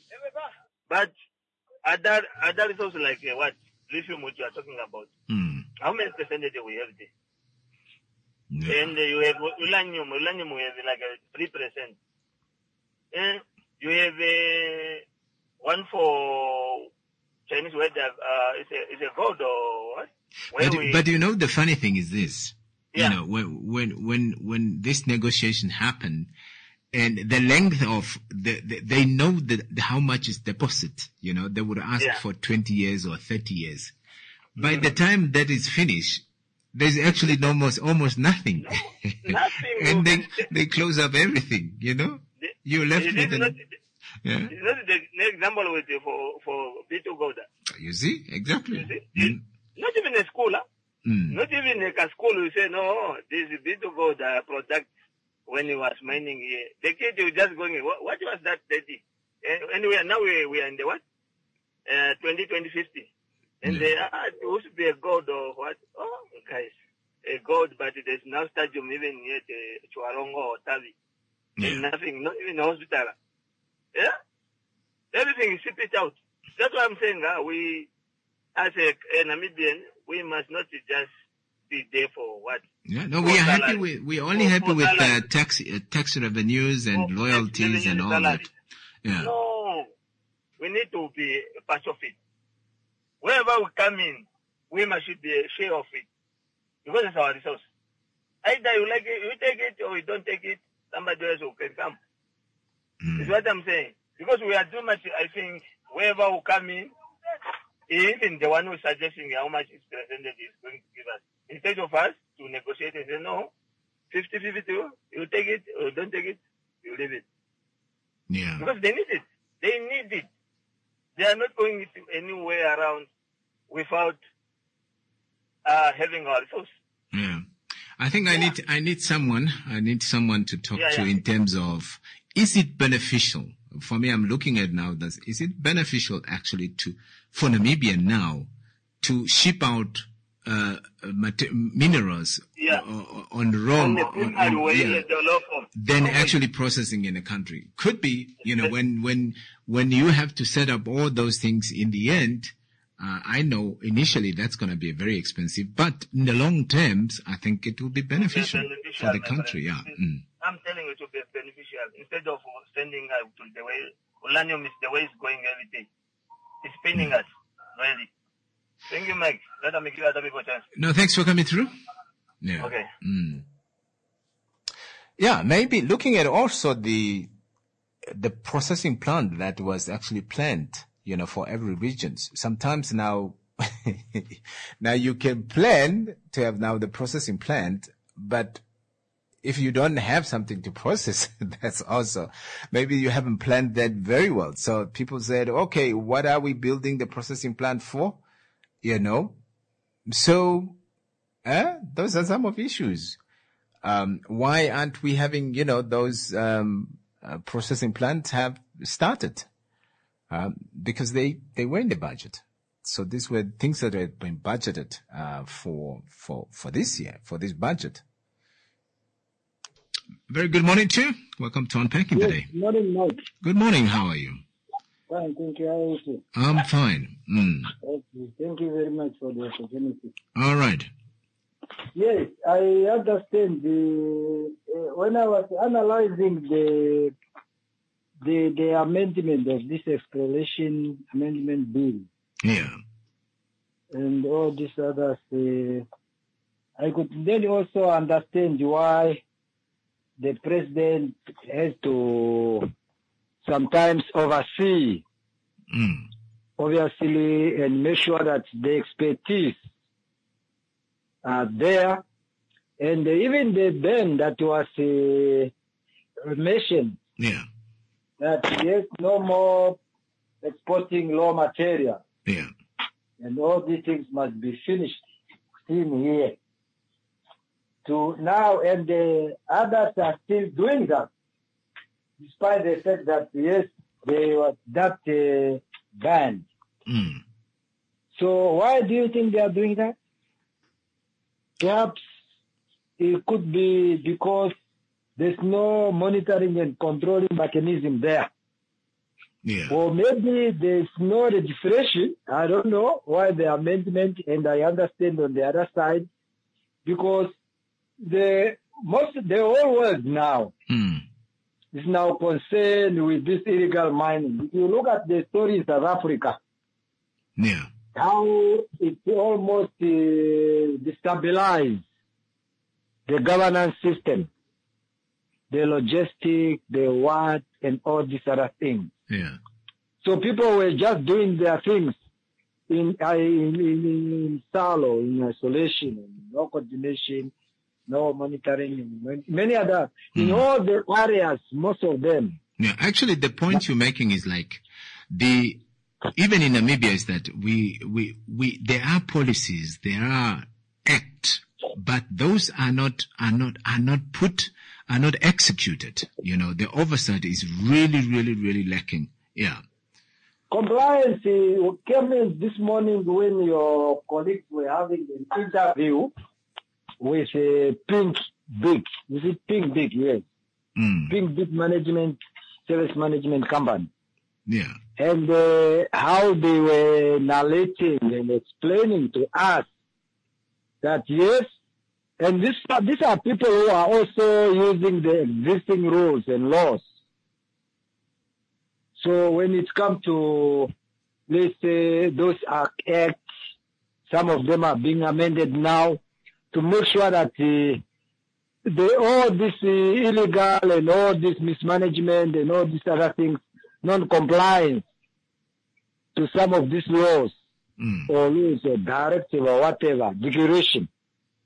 Speaker 15: But other resources like what lithium, which you are talking about. How many percentage we have there? Yeah. And you have uranium we have like 3%. And you have one for Chinese where it's a gold or what?
Speaker 1: But the funny thing is this. Yeah. When this negotiation happened, and the length of they know how much is deposit. They would ask for 20 years or 30 years. By the time that is finished, there's actually almost nothing.
Speaker 15: Nothing.
Speaker 1: And they close up everything, You're left with
Speaker 15: It's not the example with for B2 Goda.
Speaker 1: You see? Exactly.
Speaker 15: You see? Not even a school, Not even a school will say, no, this is B2 Goda product when he was mining here. The kid was just going, what was that, Daddy? Anyway, now we are in the what? 2050. And there used to be a gold or what? Oh, guys, a gold, but there's no stadium even yet, Chuarongo or Tavi. And nothing, not even a hospital. Yeah? Everything is shipped out. That's what I'm saying. We, as a Namibian, we must not just be there for what?
Speaker 1: Yeah, no, we are happy with, we're only happy with tax revenues and loyalties and all that. Yeah.
Speaker 15: No, we need to be a part of it. Wherever we come in, we must be a share of it. Because it's our resource. Either you like it, you take it, or you don't take it, somebody else will can come. That's what I'm saying. Because we are too much, I think, wherever we come in, even the one who is suggesting how much is presented is going to give us. Instead of us to negotiate and say, no, 50-50, you take it, or don't take it, you leave it.
Speaker 1: Yeah.
Speaker 15: Because they need it. They need it. They are not going anywhere around without having our resource.
Speaker 1: Yeah. I think I need someone to talk to in terms of, is it beneficial? For me, I'm looking at now, is it beneficial actually for Namibia now to ship out minerals on raw, than actually processing in a country? Could be, when you have to set up all those things in the end, I know initially that's going to be very expensive, but in the long terms, I think it will be beneficial for the country. Yeah.
Speaker 15: I'm telling you, it will be beneficial. Instead of sending to the way, uranium is the way it's going every day. It's paining us, really. Thank you, Mike. Let me give other people a chance.
Speaker 1: No, thanks for coming through. Yeah.
Speaker 15: Okay.
Speaker 1: Yeah, maybe looking at also the processing plant that was actually planned, for every region. Sometimes now, now you can plan to have now the processing plant, but if you don't have something to process, that's also, maybe you haven't planned that very well. So people said, okay, what are we building the processing plant for? So, those are some of issues. Why aren't we having, those, processing plants have started? Because they were in the budget. So these were things that had been budgeted, for this year, for this budget. Very good morning to you. Welcome to Unpacking today.
Speaker 17: Good morning, Mike.
Speaker 1: Good morning. How are you?
Speaker 17: Fine, thank you. How are you?
Speaker 1: I'm fine.
Speaker 17: Okay. Thank you very much for the opportunity.
Speaker 1: All right.
Speaker 17: Yes, I understand. When I was analyzing the amendment of this exploration amendment bill, and all these others, I could then also understand why the president has to sometimes oversee, obviously, and make sure that the expertise are there. And even the ban that was mentioned, that yes, no more exporting raw material. And all these things must be finished in here. To now, and the others are still doing that, despite the fact that, yes, they were that banned. So why do you think they are doing that? Perhaps it could be because there's no monitoring and controlling mechanism there. Or maybe there's no registration. I don't know why the amendment, and I understand on the other side, because the whole world now is now concerned with this illegal mining. If you look at the story in South Africa, how it almost destabilized the governance system, the logistic, the what, and all these other things. So people were just doing their things in silo, in isolation, no coordination, no monitoring, and many other, in all the areas, most of them.
Speaker 1: Yeah, actually, the point you're making is like even in Namibia is that there are policies, there are acts, but those are not executed. The oversight is really, really, really lacking. Yeah.
Speaker 17: Compliance came in this morning when your colleagues were having an interview with Pink Big. Is it Pink Big? Yes. Pink Big service management company.
Speaker 1: Yeah.
Speaker 17: And how they were narrating and explaining to us that yes, and these are people who are also using the existing rules and laws. So when it comes to, let's say, those acts, some of them are being amended now to make sure that all this illegal and all this mismanagement and all these other things, non-compliance to some of these laws or rules or directive or whatever, declaration.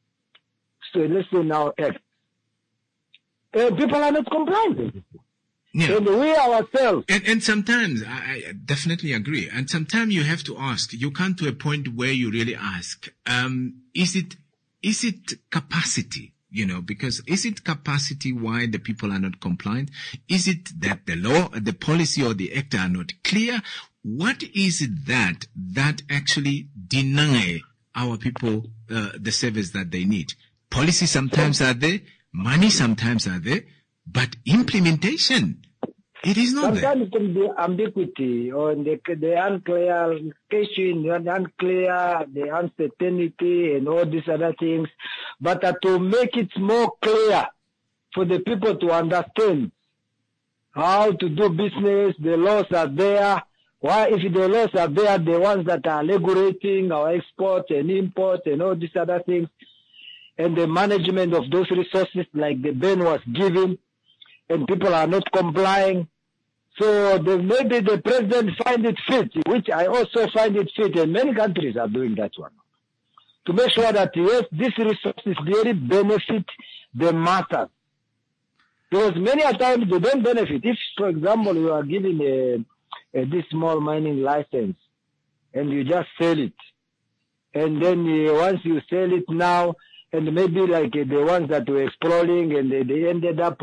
Speaker 17: So let's say now act. People are not complying with it.
Speaker 1: Yeah.
Speaker 17: And we ourselves.
Speaker 1: And sometimes, I definitely agree. And sometimes you have to ask, you come to a point where you really ask, is it capacity? Because is it capacity why the people are not compliant? Is it that the law, the policy or the act are not clear? What is it that actually deny our people the service that they need? Policy sometimes are there, money sometimes are there, but implementation, it is not
Speaker 17: Sometimes it can be ambiguity or the unclarification, the uncertainty and all these other things. But to make it more clear for the people to understand how to do business, the laws are there. Why, if the laws are there, the ones that are regulating our export and import and all these other things, and the management of those resources like the ban was given, and people are not complying. So maybe the president find it fit, which I also find it fit, and many countries are doing that one, to make sure that, yes, these resources really benefit the masses. Because many a times they don't benefit. If, for example, you are given this small mining license, and you just sell it, and then once you sell it now, and maybe like the ones that were exploring, and they ended up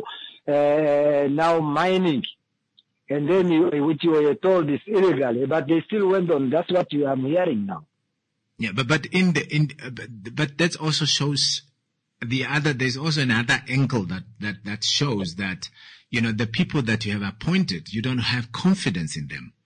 Speaker 17: now mining, and then which you were told is illegal, but they still went on. That's what you are hearing now.
Speaker 1: Yeah, but that also shows there's also another angle that shows that, the people that you have appointed, you don't have confidence in them,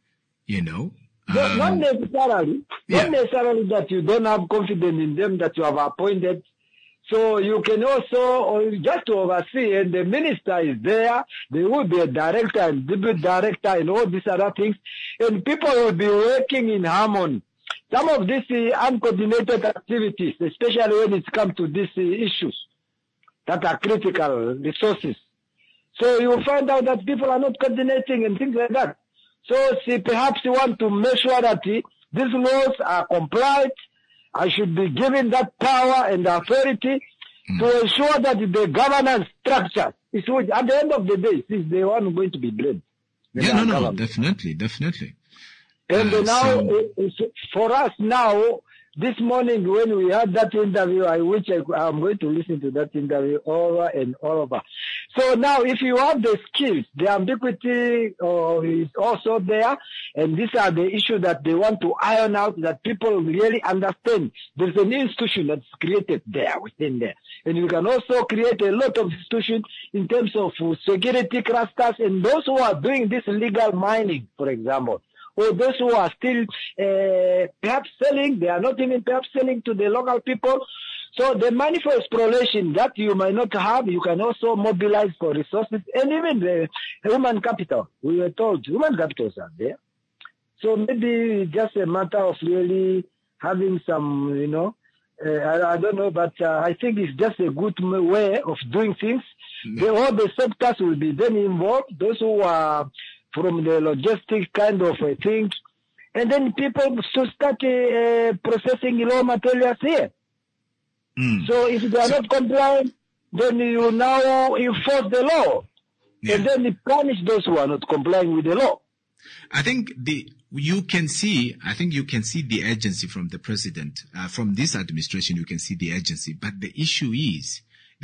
Speaker 17: Not necessarily.
Speaker 1: Yeah.
Speaker 17: Not necessarily that you don't have confidence in them that you have appointed. So you can also just to oversee, and the minister is there. There will be a director and deputy director and all these other things, and people will be working in harmony. Some of these uncoordinated activities, especially when it comes to these issues that are critical resources. So you will find out that people are not coordinating and things like that. So perhaps you want to make sure that these laws are complied. I should be given that power and authority to ensure that the governance structure is which, at the end of the day, is the one going to be blamed.
Speaker 1: Yeah, definitely.
Speaker 17: And now, for us now, this morning when we had that interview, I'm going to listen to that interview over and over. So now, if you have the skills, the ambiguity is also there, and these are the issues that they want to iron out, that people really understand. There's an institution that's created there, within there. And you can also create a lot of institutions in terms of security clusters, and those who are doing this illegal mining, for example, or those who are still perhaps selling, they are not even perhaps selling to the local people. So the money for exploration that you might not have, you can also mobilize for resources, and even the human capital. We were told human capitals are there. So maybe just a matter of really having some, I don't know, but I think it's just a good way of doing things. All the sectors will be then involved, those who are from the logistic kind of thing, and then people should start processing raw materials here. So if they are not compliant, then you now enforce the law, and then you punish those who are not complying with the law.
Speaker 1: I think you can see the urgency from the president, from this administration. You can see the urgency, but the issue is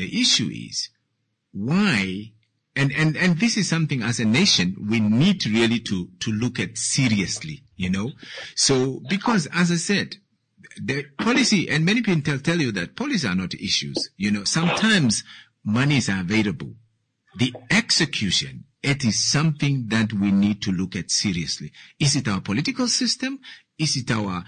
Speaker 1: why. And this is something as a nation we need really to look at seriously, So, because as I said, the policy, and many people tell you that policies are not issues, sometimes monies are available. The execution, it is something that we need to look at seriously. Is it our political system? Is it our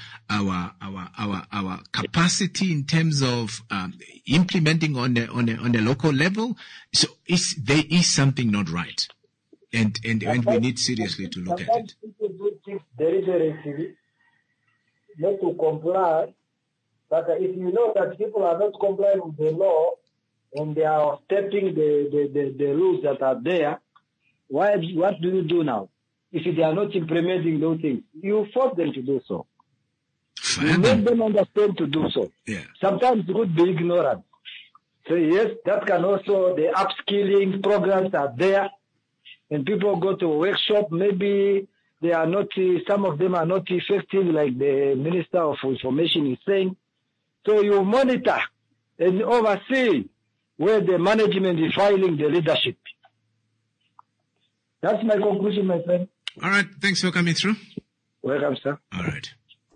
Speaker 1: capacity in terms of implementing on the local level? So there is something not right, and we need seriously to look at it.
Speaker 17: People do things deliberately, not to comply. But if you know that people are not complying with the law and they are stepping the rules that are there, what do you do now? If they are not implementing those things, you force them to do so. You make them understand to do so.
Speaker 1: Yeah.
Speaker 17: Sometimes it would be ignorant. So yes, that can also, the upskilling programs are there. and people go to a workshop, maybe they are not, some of them are not effective, like the Minister of Information is saying. So you monitor and oversee where the management is filing the leadership. That's my conclusion, my friend.
Speaker 1: All right. Thanks for coming through.
Speaker 17: Welcome, sir.
Speaker 1: All right.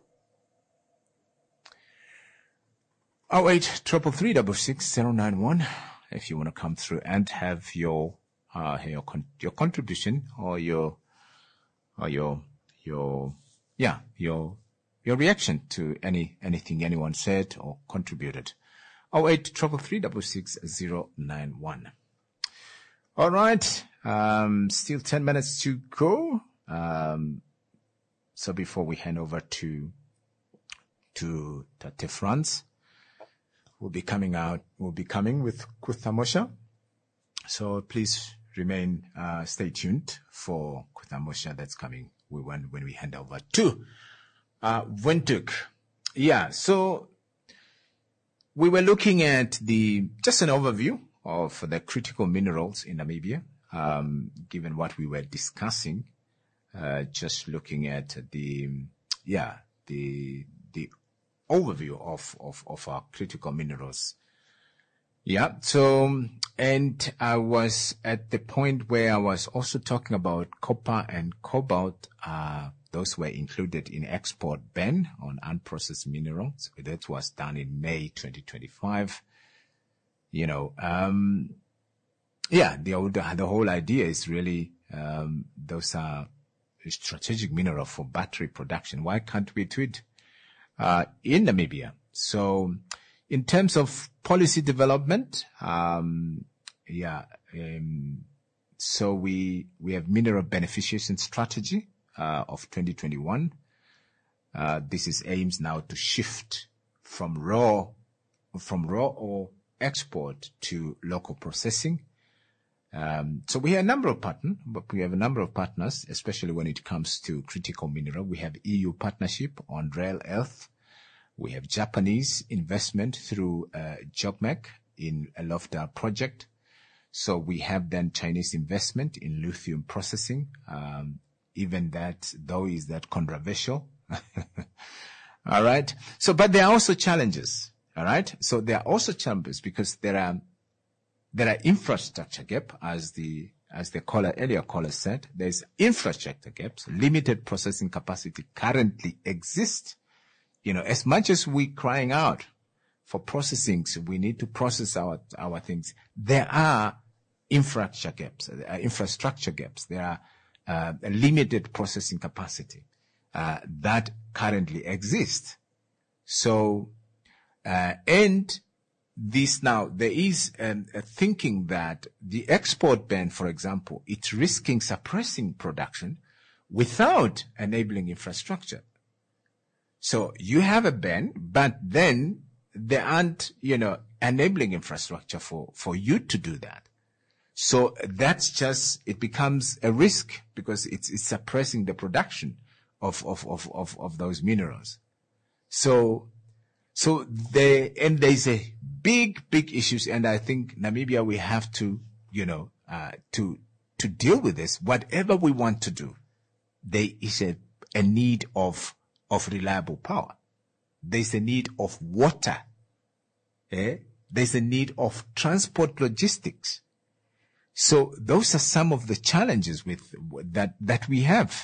Speaker 1: 0833366091 if you want to come through and have your contribution or your reaction to anything anyone said or contributed. 0833366091. All right. Still 10 minutes to go. So before we hand over to Tate Franz, we'll be coming with Kuthamosha. So please stay tuned for Kuthamosha that's coming when we hand over to Windhoek. Yeah, so we were looking at just an overview of the critical minerals in Namibia, given what we were discussing, just looking at the overview of our critical minerals. Yeah. So, and I was at the point where I was also talking about copper and cobalt. Those were included in export ban on unprocessed minerals. That was done in May 2025. You know, the whole idea is really, those are strategic mineral for battery production. Why can't we do it in Namibia? So in terms of policy development, so we have mineral beneficiation strategy of 2021. This aims now to shift from raw ore export to local processing. So we have a number of partners, especially when it comes to critical mineral. We have EU partnership on rare earth. We have Japanese investment through JOGMEC in a Lofdal project. So we have then Chinese investment in lithium processing. Even that, though, is that controversial. All right. So, but there are also challenges. All right. So there are also challenges because there are infrastructure gap, as the earlier caller said. There's infrastructure gaps. Limited processing capacity currently exists. You know, as much as we crying out for processing, so we need to process our things. There are infrastructure gaps. There are a limited processing capacity that currently exists. So, and this now, there is a thinking that the export ban, for example, it's risking suppressing production without enabling infrastructure. So you have a ban, but then there aren't, enabling infrastructure for you to do that. So that's just, it becomes a risk because it's suppressing the production of those minerals. So there's a big issues. And I think Namibia, we have to, to deal with this. Whatever we want to do, there is a need of reliable power. There's a need of water. There's a need of transport logistics. So those are some of the challenges with that we have,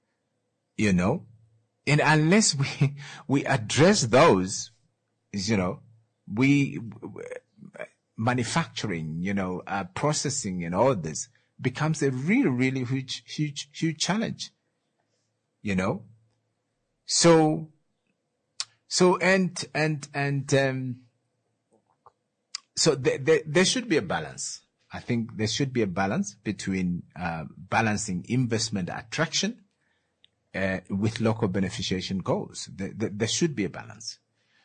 Speaker 1: and unless we address those, manufacturing, processing and all this becomes a really huge challenge, So there should be a balance. I think there should be a balance between balancing investment attraction with local beneficiation goals. There should be a balance.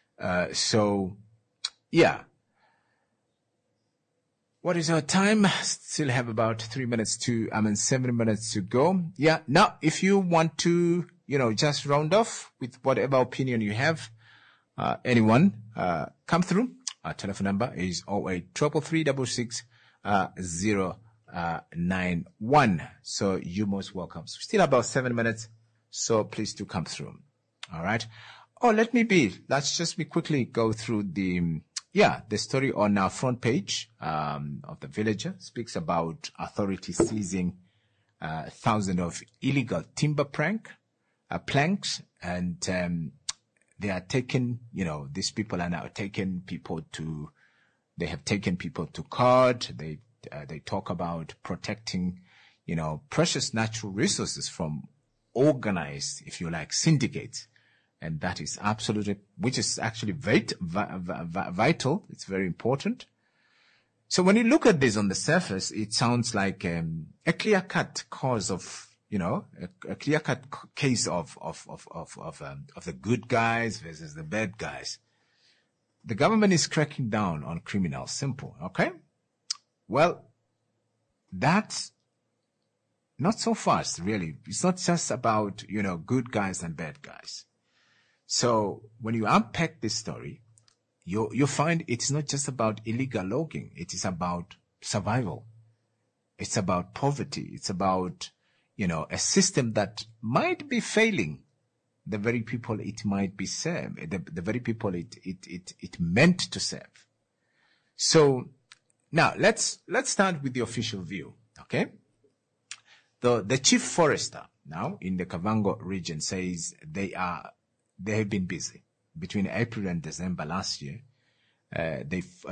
Speaker 1: What is our time? Still have about 7 minutes to go. Yeah. Now, if you want to, just round off with whatever opinion you have, anyone, come through. Our telephone number is 0833366091. 091. So you're most welcome. So still about 7 minutes. So please do come through. All right. Oh, let's just quickly go through the story on our front page, of the Villager. Speaks about authorities seizing, 1,000 of illegal timber planks, and, they are taking, these people are now taking people to court. They talk about protecting, precious natural resources from organized, if you like, syndicates. And that is which is actually vital. It's very important. So when you look at this on the surface, it sounds like, a clear-cut cause of, a clear-cut case of the good guys versus the bad guys. The government is cracking down on criminals. Simple. Okay. Well, that's not so fast, really. It's not just about, good guys and bad guys. So when you unpack this story, you find it's not just about illegal logging. It is about survival. It's about poverty. It's about, a system that might be failing the very people it might be serve, the very people it meant to serve. So now let's start with the official view. Okay. The chief forester now in the Kavango region says they have been busy between April and December last year. They've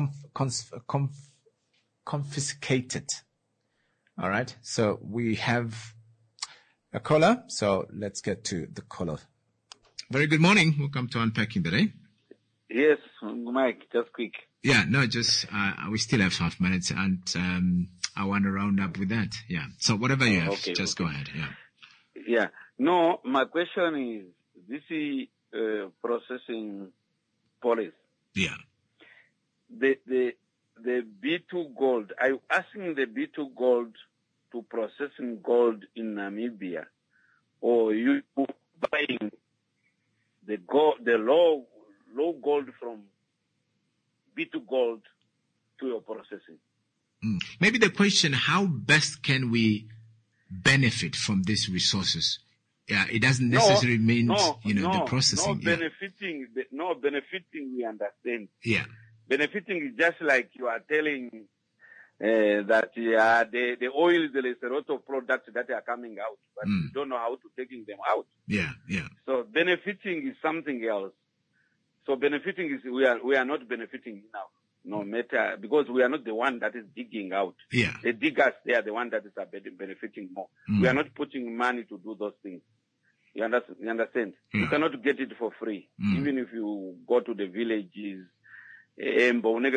Speaker 1: confiscated. All right. So we have a caller. So let's get to the caller. Very good morning. Welcome to Unpacking the Day.
Speaker 14: Yes, Mike, just quick.
Speaker 1: Yeah, no, just, we still have 5 minutes and, I want to round up with that. Yeah. So whatever you have, just go ahead. Yeah.
Speaker 14: Yeah. No, my question is, this processing police.
Speaker 1: Yeah.
Speaker 14: The B2 Gold, are you asking the B2 Gold to processing gold in Namibia, or you buying the low gold from B2 Gold to your processing?
Speaker 1: Maybe the question, how best can we benefit from these resources? Yeah, it doesn't necessarily mean, the processing.
Speaker 14: Benefiting, we understand.
Speaker 1: Yeah.
Speaker 14: Benefiting is just like you are telling that the oil, there is a lot of products that are coming out, but you don't know how to taking them out.
Speaker 1: Yeah, yeah.
Speaker 14: So benefiting is something else. So benefiting is, we are not benefiting now, no matter, because we are not the one that is digging out.
Speaker 1: Yeah.
Speaker 14: The diggers, they are the one that is benefiting more. We are not putting money to do those things. You understand?
Speaker 1: Yeah.
Speaker 14: You cannot get it for free. Even if you go to the villages,
Speaker 1: Yeah.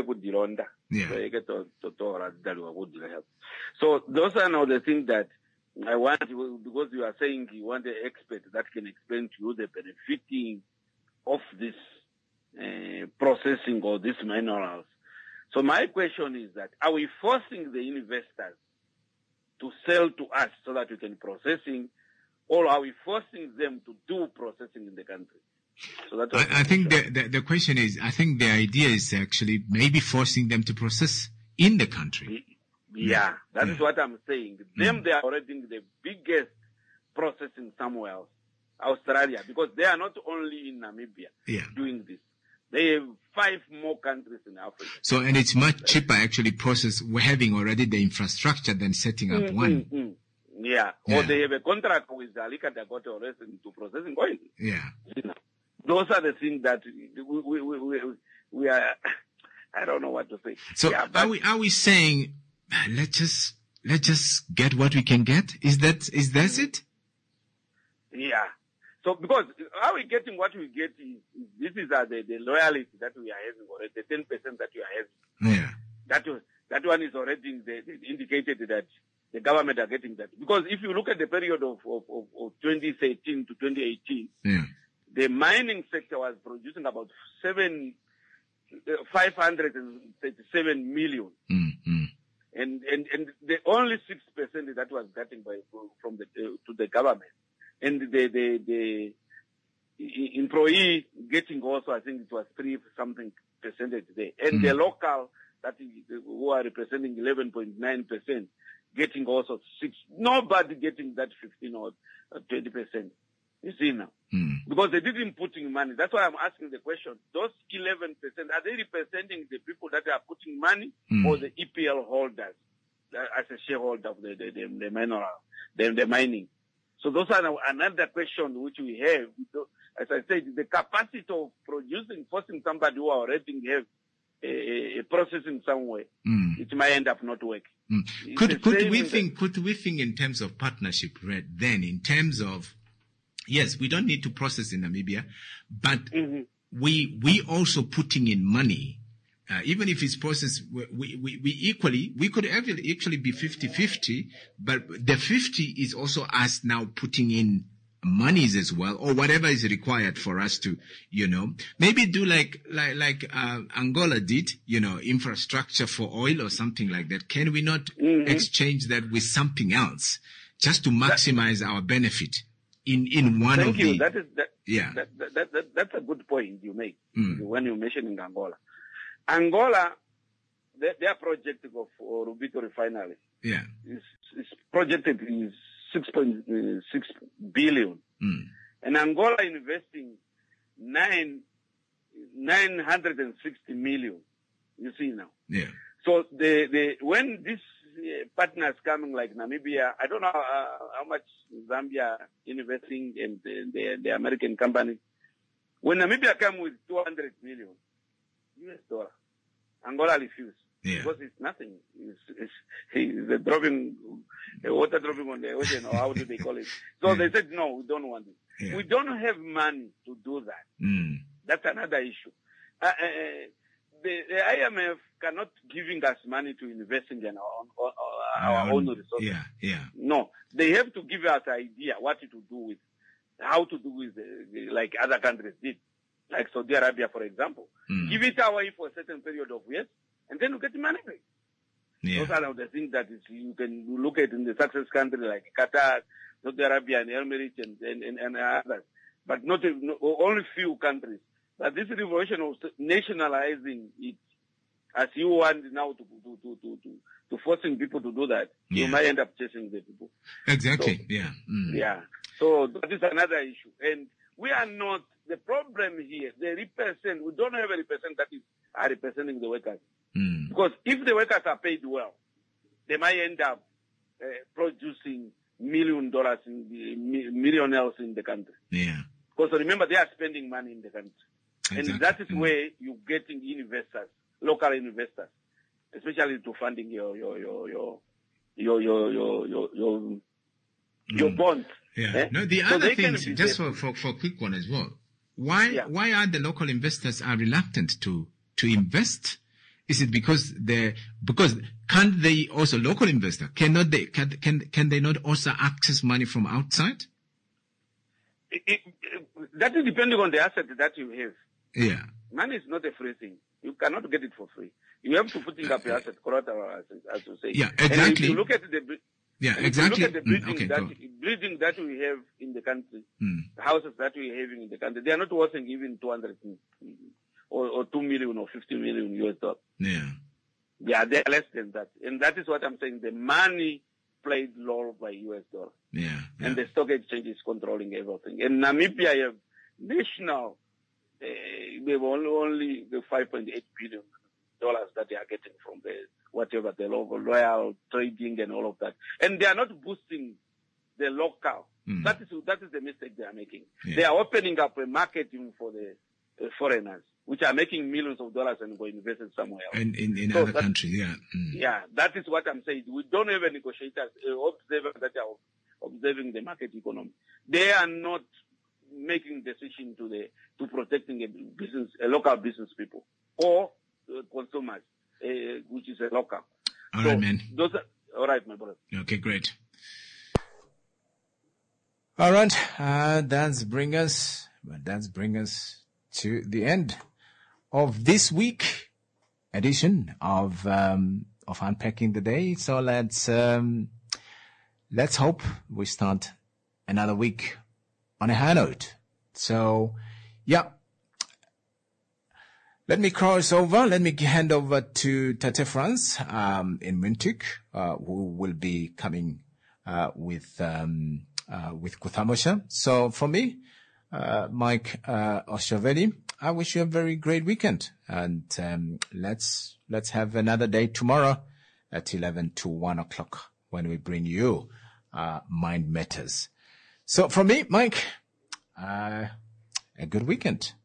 Speaker 14: So those are now the things that I want, because you are saying you want an expert that can explain to you the benefiting of this processing or these minerals. So my question is that, are we forcing the investors to sell to us so that we can processing, or are we forcing them to do processing in the country? So that's
Speaker 1: I think the question is, I think the idea is actually maybe forcing them to process in the country.
Speaker 14: Yeah, that is what I'm saying. Them, they are already the biggest processing somewhere else, Australia, because they are not only in Namibia doing this. They have 5 more countries in Africa.
Speaker 1: So, and it's much cheaper actually process, we're having already the infrastructure than setting up one.
Speaker 14: Yeah. Or they have a contract with the Alika Dakota or to processing oil.
Speaker 1: Yeah.
Speaker 14: Those are the things that we are, I don't know what to say.
Speaker 1: So are we saying, let's just get what we can get? Is that it?
Speaker 14: Yeah. So because how we getting what we get is this is the loyalty that we are having already, the 10% that we are having.
Speaker 1: Yeah.
Speaker 14: That one is already indicated that the government are getting that. Because if you look at the period of 2013 to 2018, the mining sector was producing about 537 million. And the only 6% that was getting from to the government. And the employee getting also, I think it was 3 something percentage there. And the local who are representing 11.9%, getting also 6. Nobody getting that 15 or 20%. You see now. Because they didn't put in money. That's why I'm asking the question. Those 11%, are they representing the people that are putting money or the EPL holders as a shareholder of the mining? So those are another question which we have. As I said, the capacity of producing, forcing somebody who already have a process in some way, it might end up not working.
Speaker 1: Could we think in terms of partnership, Red, then in terms of, yes, we don't need to process in Namibia, but we also putting in money, even if it's processed, we could actually be 50-50, but the 50 is also us now putting in monies as well, or whatever is required for us to, maybe do like Angola did, infrastructure for oil or something like that. Can we not exchange that with something else just to maximize our benefit in one of the...
Speaker 14: Thank you. That's a good point you make when you're mentioning Angola. Angola, their project of Lubito refinery is projected is 6.6 billion. And Angola investing 960 million. You see now. Yeah. So when this partners coming like Namibia, I don't know how much Zambia investing in the American company. When Namibia come with 200 million US dollar, Angola refused. Yeah. Because it's nothing. It's a water dropping on the ocean, or how do they call it? So they said, no, we don't want it. Yeah. We don't have money to do that. That's another issue. The IMF cannot giving us money to invest in our own resources. No, they have to give us idea what to do with, how to do with, like other countries did, like Saudi Arabia, for example. Give it away for a certain period of years, and then you get money back. Those are the things that you can look at in the success country like Qatar, Saudi Arabia, and Emirates, and others, but not only few countries. But this revolution of nationalizing it, as you want now to forcing people to do that, you might end up chasing the people.
Speaker 1: Exactly.
Speaker 14: So,
Speaker 1: yeah.
Speaker 14: So that is another issue, and we are not the problem here. We don't have a representative that are representing the workers, because if the workers are paid well, they might end up producing $1 million millionaires in the country. Yeah. Because remember, they are spending money in the country. Exactly. And that is where you're getting investors, local investors, especially to funding your bonds.
Speaker 1: Yeah. No, the other thing, just for a quick one as well. Why are the local investors are reluctant to invest? Is it because can't they also, local investor, can they not also access money from outside?
Speaker 14: That is depending on the asset that you have.
Speaker 1: Yeah.
Speaker 14: Money is not a free thing. You cannot get it for free. You have to put up your asset, collateral, as you say.
Speaker 1: Yeah, exactly.
Speaker 14: And if you look at the
Speaker 1: exactly.
Speaker 14: Look at the building that we have in the country, the houses that we are having in the country, they are not worth even 200 or 2 million or 50 million US dollars. Yeah. Yeah, they're less than that. And that is what I'm saying. The money played role by US dollar. Yeah. And the stock exchange is controlling everything. And Namibia have national, we have only the $5.8 billion that they are getting from whatever the local royal trading and all of that. And they are not boosting the local. That is the mistake they are making. Yeah. They are opening up a marketing for the foreigners, which are making millions of dollars and go invest it somewhere else.
Speaker 1: And in other countries, yeah.
Speaker 14: Yeah, that is what I'm saying. We don't have a negotiators, observers that are observing the market economy. They are not making decision to protecting a local business people or consumers, which is a local.
Speaker 1: All right, man.
Speaker 14: All right, my brother.
Speaker 1: Okay, great. All right, that's bring us to the end of this week edition of Unpacking the Day. So let's hope we start another week on a high note. So, yeah. Let me cross over. Let me hand over to Tate France in Windhoek, who will be coming with Kuthamosha. So from me, Mike Oshaveli, I wish you a very great weekend. And let's have another day tomorrow at 11 to 1 o'clock when we bring you Mind Matters. So from me, Mike, a good weekend.